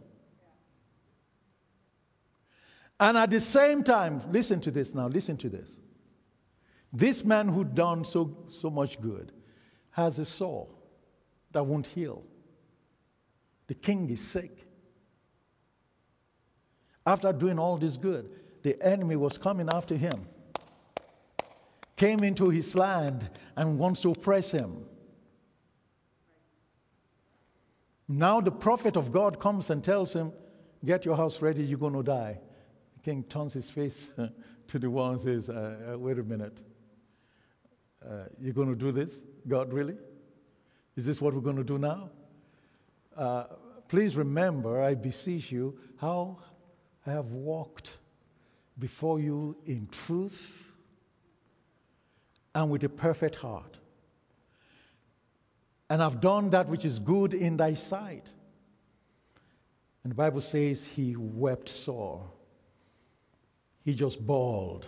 And at the same time, listen to this now, listen to this. This man who done so much good has a sore that won't heal. The king is sick. After doing all this good, the enemy was coming after him, came into his land and wants to oppress him. Now the prophet of God comes and tells him, "Get your house ready, you're going to die." The king turns his face to the wall and says, "Wait a minute. You're going to do this? God, really? Is this what we're going to do now? Please remember, I beseech you, how I have walked before you in truth and with a perfect heart. And I've done that which is good in thy sight." And the Bible says he wept sore. He just bawled.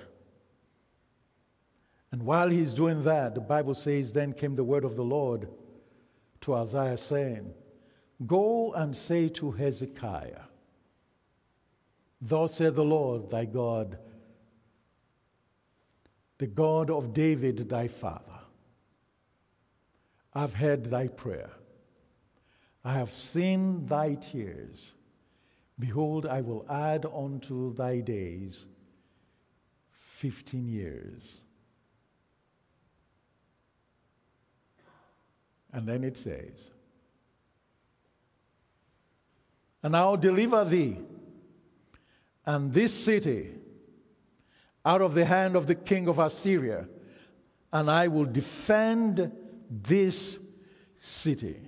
And while he's doing that, the Bible says, then came the word of the Lord to Isaiah saying, "Go and say to Hezekiah, thus saith the Lord thy God, the God of David thy father, I've heard thy prayer. I have seen thy tears. Behold, I will add unto thy days 15 years. And then it says, "And I will deliver thee and this city out of the hand of the king of Assyria, and I will defend this city."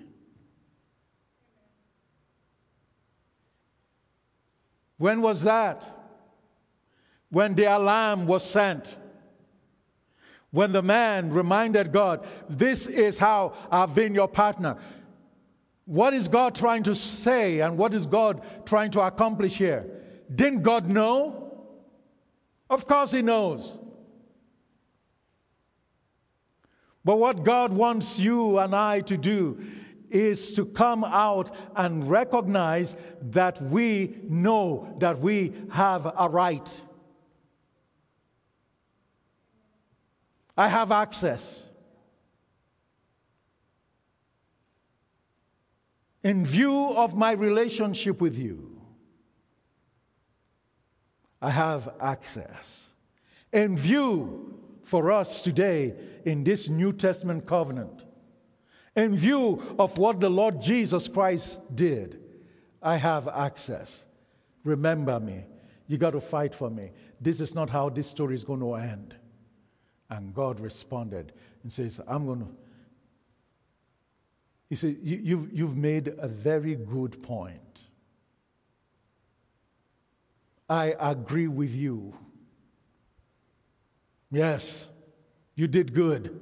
When was that? When the alarm was sent. When the man reminded God, "This is how I've been your partner." What is God trying to say, and what is God trying to accomplish here? Didn't God know? Of course he knows. But what God wants you and I to do is to come out and recognize that we know that we have a right. I have access. In view of my relationship with you, I have access. In view for us today in this New Testament covenant, in view of what the Lord Jesus Christ did, I have access. Remember me. You got to fight for me. This is not how this story is going to end. And God responded and says, "I'm going to." You see, you've made a very good point. I agree with you. Yes, you did good.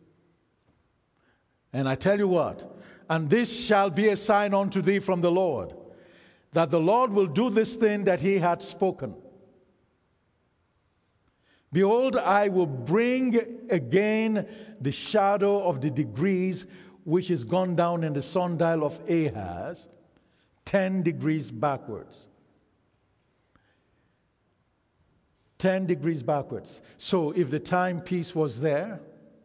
And I tell you what, "And this shall be a sign unto thee from the Lord, that the Lord will do this thing that he had spoken. Behold, I will bring again the shadow of the degrees which is gone down in the sundial of Ahaz, 10 degrees backwards. 10 degrees backwards. So if the timepiece was there,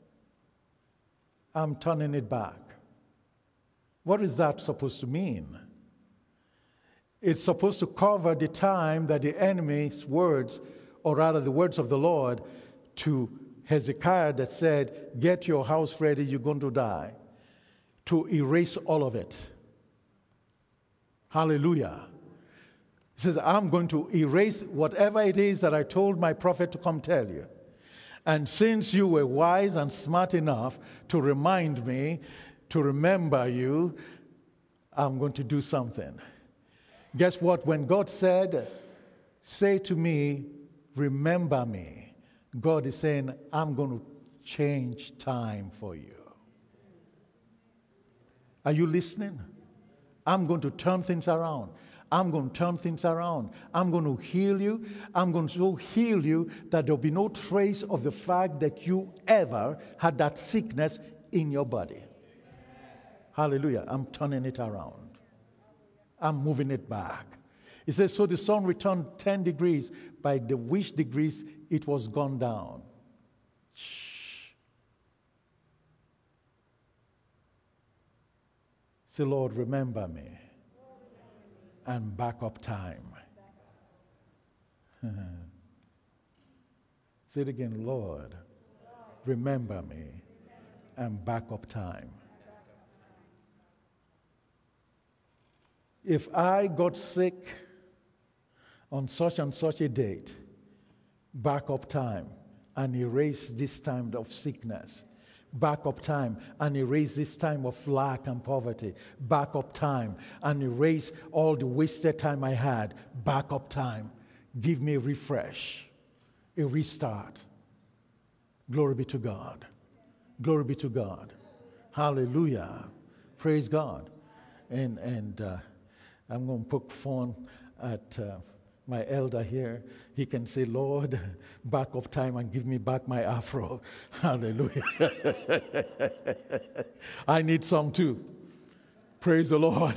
I'm turning it back. What is that supposed to mean? It's supposed to cover the time that the enemy's words, or rather the words of the Lord to Hezekiah that said, get your house ready, you're going to die, to erase all of it. Hallelujah. He says, I'm going to erase whatever it is that I told my prophet to come tell you. And since you were wise and smart enough to remind me, to remember you, I'm going to do something. Guess what? When God said, say to me, remember me, God is saying, I'm going to change time for you. Are you listening? I'm going to turn things around. I'm going to turn things around. I'm going to heal you. I'm going to so heal you that there'll be no trace of the fact that you ever had that sickness in your body. Hallelujah. I'm turning it around. I'm moving it back. It says, so the sun returned 10 degrees, by the which degrees it was gone down. Shh. Say, Lord, remember me. And back up time. Say it again, Lord, remember me and back up time. If I got sick on such and such a date, back up time and erase this time of sickness. Back up time and erase this time of lack and poverty. Back up time and erase all the wasted time I had. Back up time. Give me a refresh, a restart. Glory be to God. Glory be to God. Hallelujah. Praise God. And I'm going to poke fun at my elder here. He can say, Lord, back up time and give me back my afro. Hallelujah. I need some too. Praise the Lord.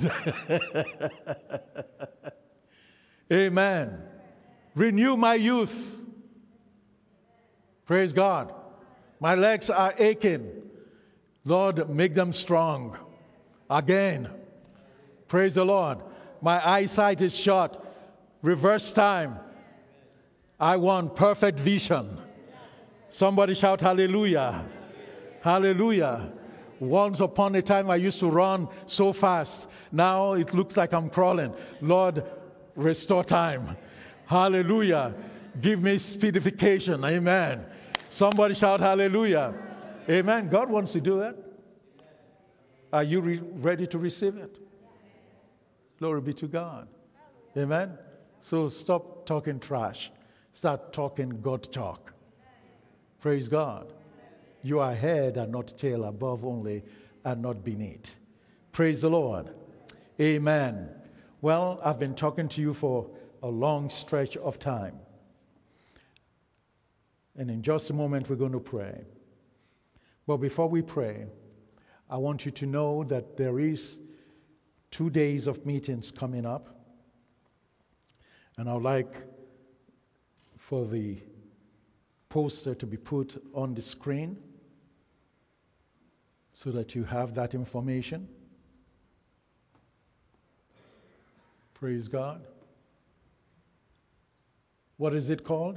Amen. Renew my youth. Praise God. My legs are aching. Lord, make them strong again. Praise the Lord. My eyesight is short. Reverse time. I want perfect vision. Somebody shout hallelujah. Hallelujah. Once upon a time I used to run so fast. Now it looks like I'm crawling. Lord, restore time. Hallelujah. Give me speedification. Amen. Somebody shout hallelujah. Amen. God wants to do it. Are you ready to receive it? Glory be to God. Amen. So stop talking trash. Start talking God talk. Praise God. You are head and not tail, above only and not beneath. Praise the Lord. Amen. Well, I've been talking to you for a long stretch of time. And in just a moment, we're going to pray. But before we pray, I want you to know that there is 2 days of meetings coming up. And I would like for the poster to be put on the screen so that you have that information. Praise God. What is it called?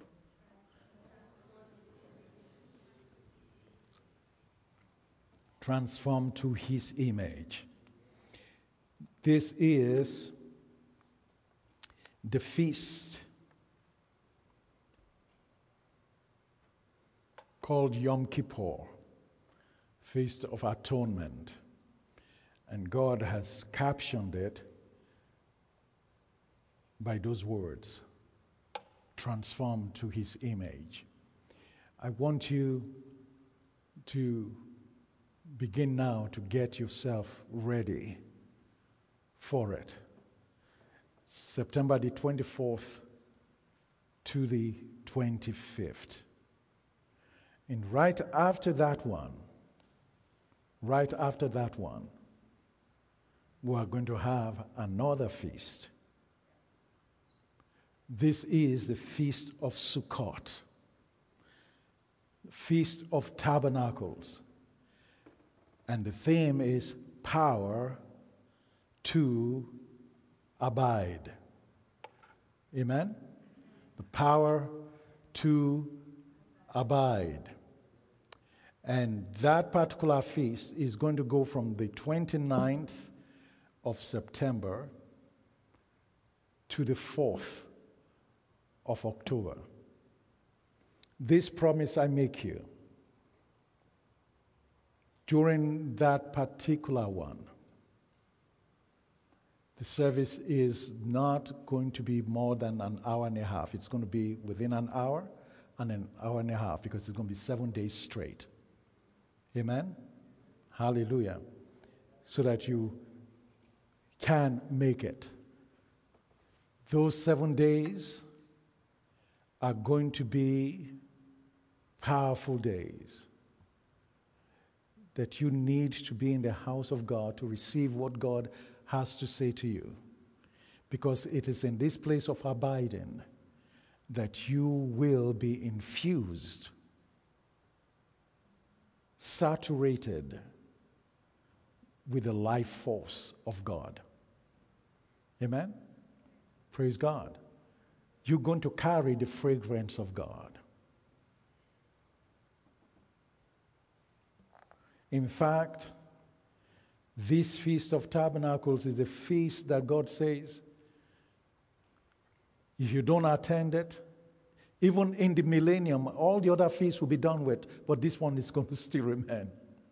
Transformed to His image. This is the feast called Yom Kippur, Feast of Atonement. And God has captioned it by those words, transformed to His image. I want you to begin now to get yourself ready for it. September the 24th to the 25th. And right after that one, right after that one, we are going to have another feast. This is the Feast of Sukkot, Feast of Tabernacles. And the theme is power to abide. Amen? The power to abide. And that particular feast is going to go from the 29th of September to the 4th of October. This promise I make you, during that particular one, the service is not going to be more than an hour and a half. It's going to be within an hour and an hour and a half, because it's going to be 7 days straight. Amen? Hallelujah. So that you can make it. Those 7 days are going to be powerful days that you need to be in the house of God to receive what God has to say to you. Because it is in this place of abiding that you will be infused, saturated with the life force of God. Amen? Praise God. You're going to carry the fragrance of God. In fact, this Feast of Tabernacles is a feast that God says, if you don't attend it, even in the millennium, all the other feasts will be done with, but this one is going to still remain.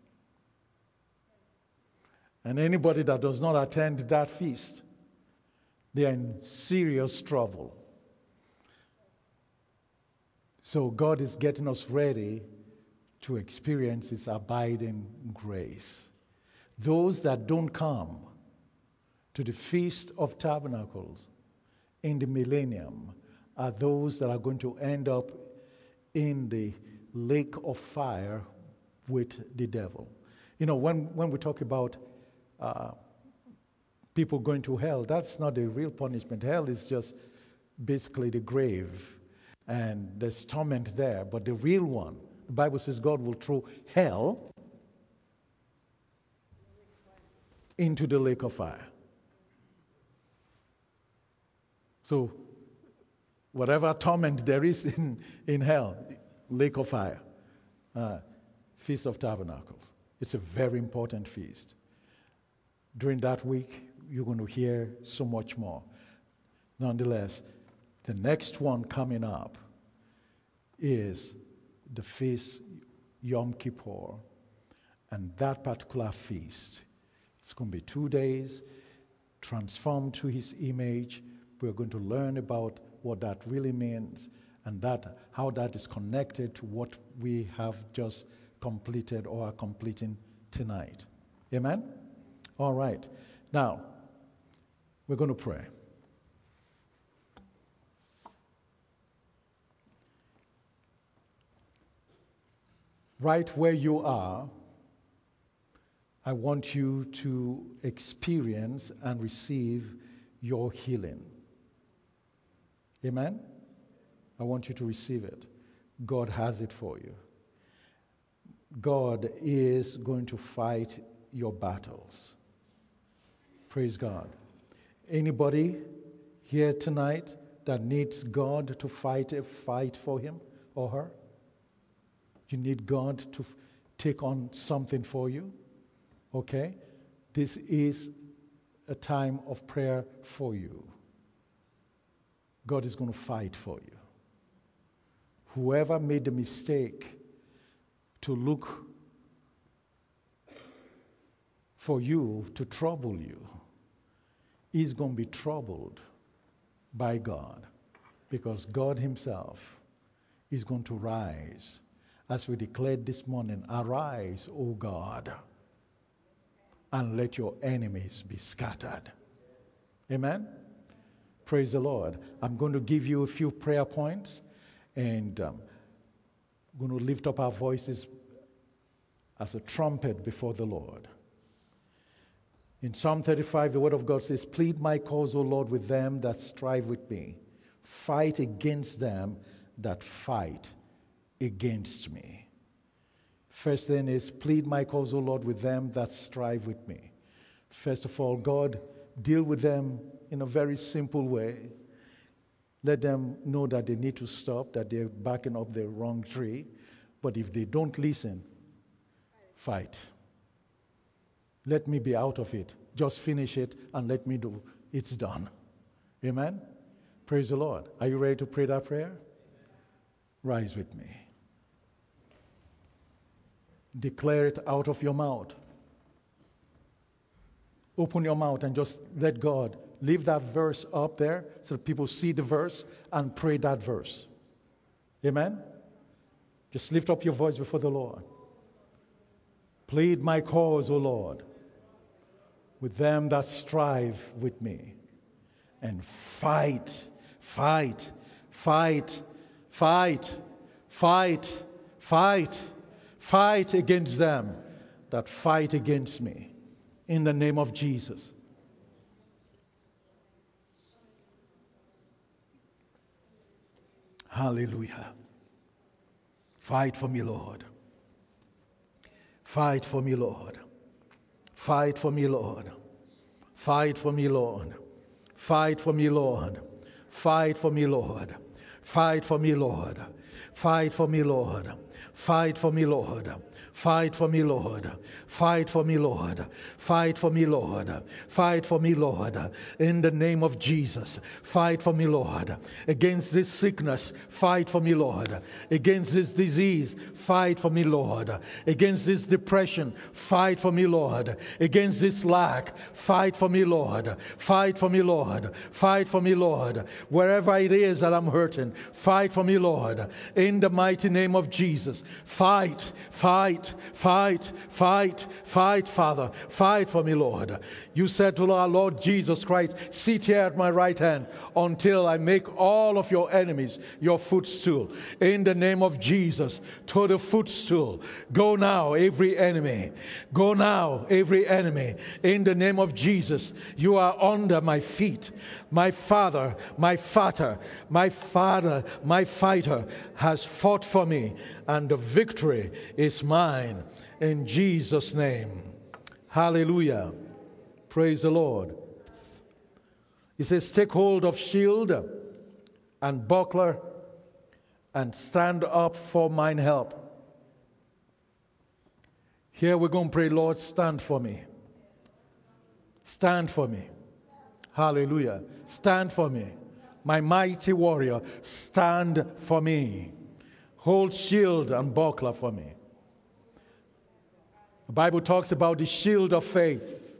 And anybody that does not attend that feast, they are in serious trouble. So God is getting us ready to experience His abiding grace. Those that don't come to the Feast of Tabernacles in the millennium are those that are going to end up in the lake of fire with the devil. You know, when we talk about people going to hell, that's not the real punishment. Hell is just basically the grave, and there's torment there. But the real one, the Bible says God will throw hell into the lake of fire. So, whatever torment there is in hell, lake of fire, Feast of Tabernacles. It's a very important feast. During that week, you're going to hear so much more. Nonetheless, the next one coming up is the feast Yom Kippur. And that particular feast, it's going to be 2 days, transformed to His image. We're going to learn about what that really means and how that is connected to what we have just completed or are completing tonight. Amen? All right. Now, we're going to pray. Right where you are, I want you to experience and receive your healing. Amen? I want you to receive it. God has it for you. God is going to fight your battles. Praise God. Anybody here tonight that needs God to fight a fight for him or her? You need God to take on something for you? Okay? This is a time of prayer for you. God is going to fight for you. Whoever made the mistake to look for you to trouble you is going to be troubled by God, because God Himself is going to rise. As we declared this morning, arise, O God, and let your enemies be scattered. Amen? Praise the Lord. I'm going to give you a few prayer points, and I'm going to lift up our voices as a trumpet before the Lord. In Psalm 35, the word of God says, plead my cause, O Lord, with them that strive with me. Fight against them that fight against me. First thing is, plead my cause, O Lord, with them that strive with me. First of all, God, deal with them in a very simple way. Let them know that they need to stop, that they're backing up the wrong tree. But if they don't listen, fight. Let me be out of it. Just finish it and let me do. It's done. Amen? Praise the Lord. Are you ready to pray that prayer? Rise with me. Declare it out of your mouth. Open your mouth and just let God leave that verse up there so that people see the verse and pray that verse. Amen? Just lift up your voice before the Lord. Plead my cause, O Lord, with them that strive with me. And fight, fight, fight, fight, fight, fight, fight against them that fight against me. In the name of Jesus. Hallelujah. Fight for me, Lord. Fight for me, Lord. Fight for me, Lord. Fight for me, Lord. Fight for me, Lord. Fight for me, Lord. Fight for me, Lord. Fight for me, Lord. Fight for me, Lord. Fight for me, Lord. Fight for me, Lord. Fight for me, Lord. Fight for me, Lord. In the name of Jesus. Fight for me, Lord. Against this sickness, fight for me, Lord. Against this disease, fight for me, Lord. Against this depression, fight for me, Lord. Against this lack, fight for me, Lord. Fight for me, Lord. Fight for me, Lord. Wherever it is that I'm hurting, fight for me, Lord. In the mighty name of Jesus. Fight, fight, fight, fight, fight, Father. Fight for me, Lord. You said to our Lord Jesus Christ, sit here at my right hand until I make all of your enemies your footstool. In the name of Jesus, to the footstool. Go now, every enemy. Go now, every enemy. In the name of Jesus, you are under my feet. My Father, my Father, my Father, my fighter has fought for me, and the victory is mine. In Jesus' name. Hallelujah. Praise the Lord. He says, take hold of shield and buckler and stand up for mine help. Here we're going to pray, Lord, stand for me. Stand for me. Hallelujah. Stand for me. My mighty warrior, stand for me. Hold shield and buckler for me. The Bible talks about the shield of faith.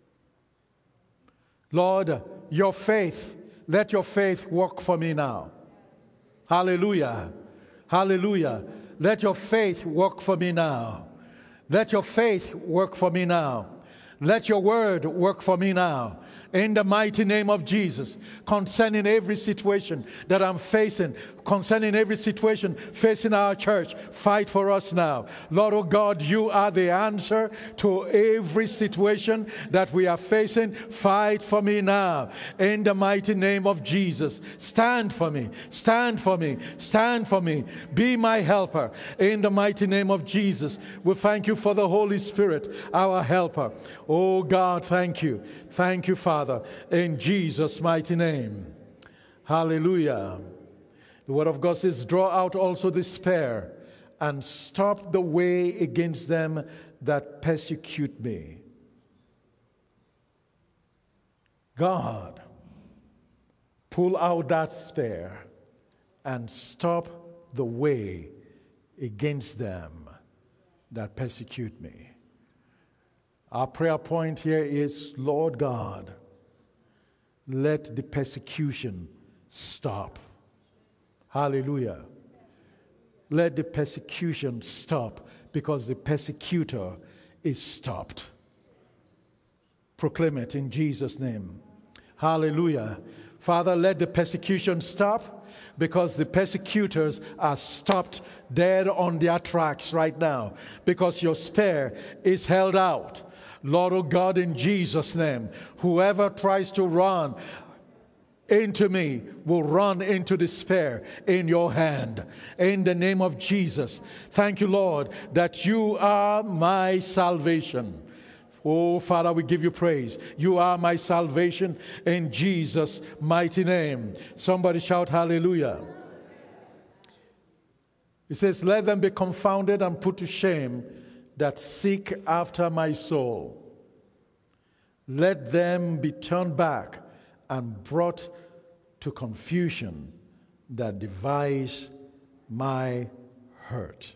Lord, your faith, let your faith work for me now. Hallelujah. Hallelujah. Let your faith work for me now. Let your faith work for me now. Let your word work for me now. In the mighty name of Jesus, concerning every situation that I'm facing, concerning every situation facing our church, fight for us now. Lord, oh God, you are the answer to every situation that we are facing. Fight for me now. In the mighty name of Jesus, stand for me, stand for me, stand for me. Be my helper. In the mighty name of Jesus, we thank you for the Holy Spirit, our helper. Oh God, thank you. Thank you, Father, in Jesus' mighty name. Hallelujah. The word of God says, draw out also the spear and stop the way against them that persecute me. God, pull out that spear and stop the way against them that persecute me. Our prayer point here is, Lord God, let the persecution stop. Hallelujah. Let the persecution stop, because the persecutor is stopped. Proclaim it in Jesus' name. Hallelujah. Father, let the persecution stop, because the persecutors are stopped dead on their tracks right now, because your spear is held out. Lord, oh God, in Jesus' name, whoever tries to run into me will run into despair in your hand. In the name of Jesus. Thank you, Lord, that you are my salvation. Oh, Father, we give you praise. You are my salvation in Jesus' mighty name. Somebody shout hallelujah. It says, let them be confounded and put to shame that seek after my soul. Let them be turned back and brought to confusion that devise my hurt.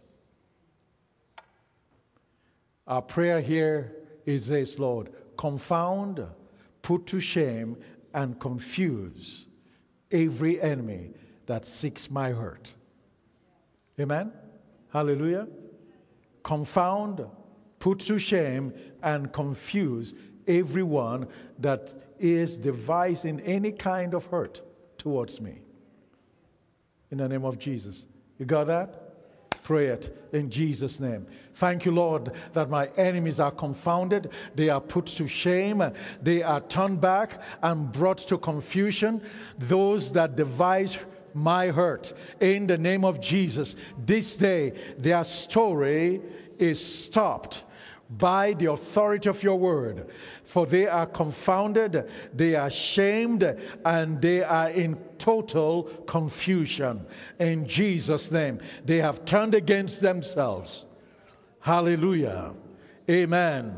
Our prayer here is this, Lord: confound, put to shame, and confuse every enemy that seeks my hurt. Amen? Hallelujah. Confound, put to shame, and confuse everyone that is devising any kind of hurt towards me. In the name of Jesus. You got that? Pray it in Jesus' name. Thank you, Lord, that my enemies are confounded. They are put to shame. They are turned back and brought to confusion. Those that devise my hurt. In the name of Jesus, this day their story is stopped by the authority of your word. For they are confounded, they are shamed, and they are in total confusion. In Jesus' name, they have turned against themselves. Hallelujah. Amen.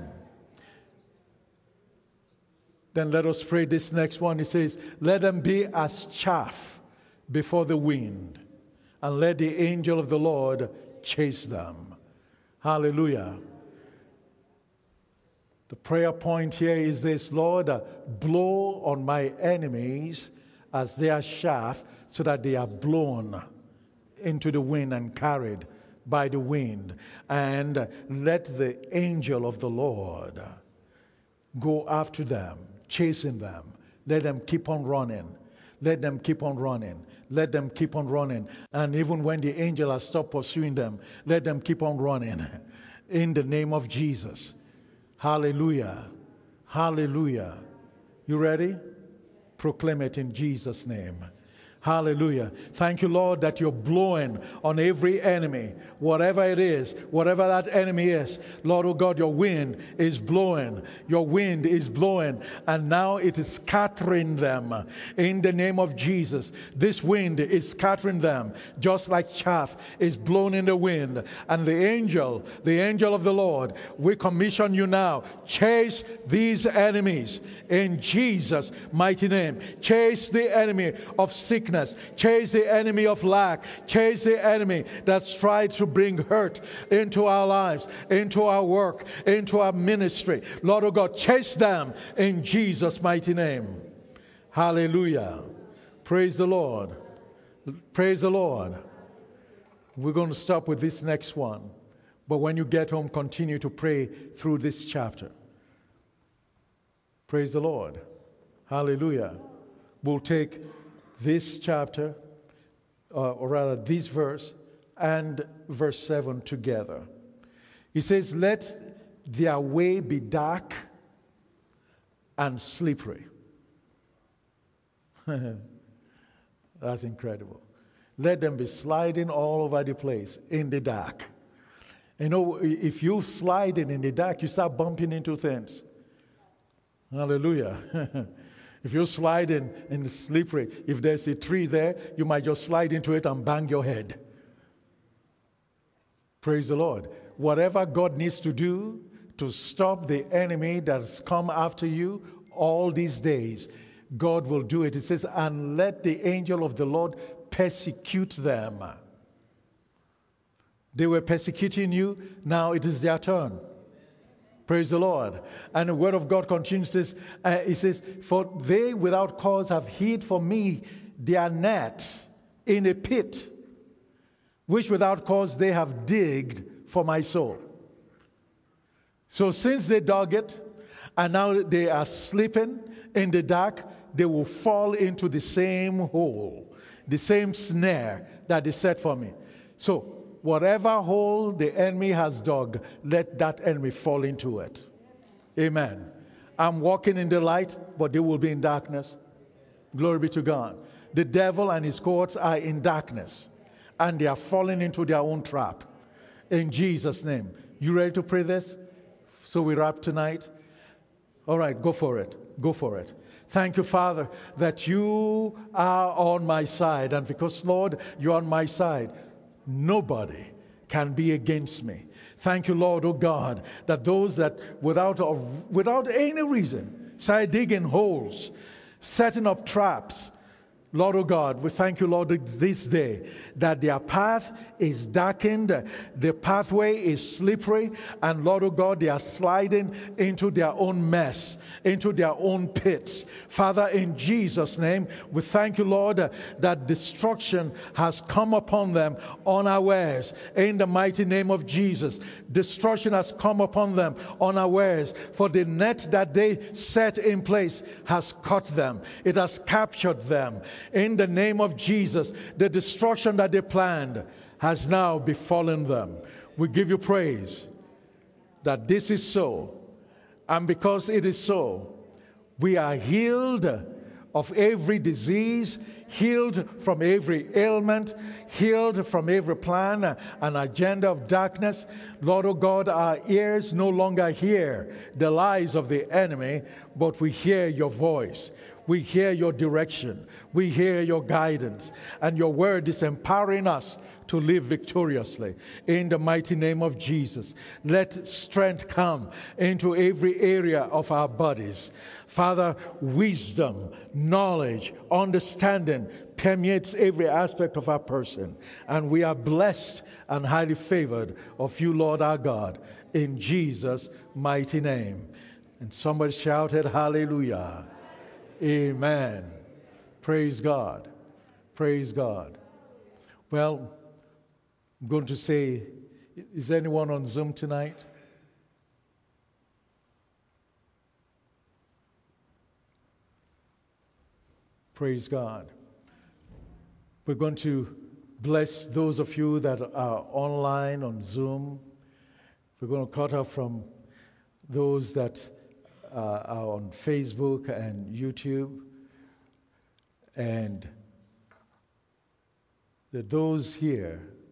Then let us pray this next one. It says, let them be as chaff before the wind, and let the angel of the Lord chase them. Hallelujah. The prayer point here is this: Lord, blow on my enemies as their chaff, so that they are blown into the wind and carried by the wind. And let the angel of the Lord go after them, chasing them. Let them keep on running. Let them keep on running. Let them keep on running. And even when the angel has stopped pursuing them, let them keep on running. In the name of Jesus. Hallelujah. Hallelujah. You ready? Proclaim it in Jesus' name. Hallelujah. Thank you, Lord, that you're blowing on every enemy, whatever it is, whatever that enemy is. Lord, oh God, your wind is blowing. Your wind is blowing, and now it is scattering them. In the name of Jesus, this wind is scattering them, just like chaff is blown in the wind. And the angel of the Lord, we commission you now. Chase these enemies in Jesus' mighty name. Chase the enemy of sickness. Chase the enemy of lack. Chase the enemy that's tried to bring hurt into our lives, into our work, into our ministry. Lord, oh God, chase them in Jesus' mighty name. Hallelujah. Praise the Lord. Praise the Lord. We're going to stop with this next one. But when you get home, continue to pray through this chapter. Praise the Lord. Hallelujah. We'll take this chapter, or rather this verse, and verse 7 together. He says, let their way be dark and slippery. That's incredible. Let them be sliding all over the place in the dark. You know, if you slide in the dark, you start bumping into things. Hallelujah. If you're sliding in the slippery, if there's a tree there, you might just slide into it and bang your head. Praise the Lord. Whatever God needs to do to stop the enemy that's come after you all these days, God will do it. It says, and let the angel of the Lord persecute them. They were persecuting you, now it is their turn. Praise the Lord. And the word of God continues, it says, for they without cause have hid for me their net in a pit, which without cause they have digged for my soul. So since they dug it, and now they are sleeping in the dark, they will fall into the same hole, the same snare that they set for me. So, whatever hole the enemy has dug, let that enemy fall into it. Amen. I'm walking in the light, but they will be in darkness. Glory be to God. The devil and his cohorts are in darkness, and they are falling into their own trap. In Jesus' name. You ready to pray this? So we wrap tonight? All right, go for it. Go for it. Thank you, Father, that you are on my side. And because, Lord, you're on my side, nobody can be against me. Thank you, Lord, oh God, that those that without any reason start digging holes, setting up traps, Lord, oh God, we thank you, Lord, this day that their path is darkened, the pathway is slippery, and Lord, oh God, they are sliding into their own mess, into their own pits. Father, in Jesus' name, we thank you, Lord, that destruction has come upon them unawares. In the mighty name of Jesus, destruction has come upon them unawares, for the net that they set in place has caught them. It has captured them. In the name of Jesus, the destruction that they planned has now befallen them. We give you praise that this is so. And because it is so, we are healed of every disease, healed from every ailment, healed from every plan and agenda of darkness. Lord, oh God, our ears no longer hear the lies of the enemy, but we hear your voice. We hear your direction. We hear your guidance. And your word is empowering us to live victoriously. In the mighty name of Jesus, let strength come into every area of our bodies. Father, wisdom, knowledge, understanding permeates every aspect of our person. And we are blessed and highly favored of you, Lord our God, in Jesus' mighty name. And somebody shouted, hallelujah. Amen. Praise God. Praise God. Well, I'm going to say, is anyone on Zoom tonight? Praise God. We're going to bless those of you that are online on Zoom. We're going to cut off from those that are on Facebook and YouTube. And those here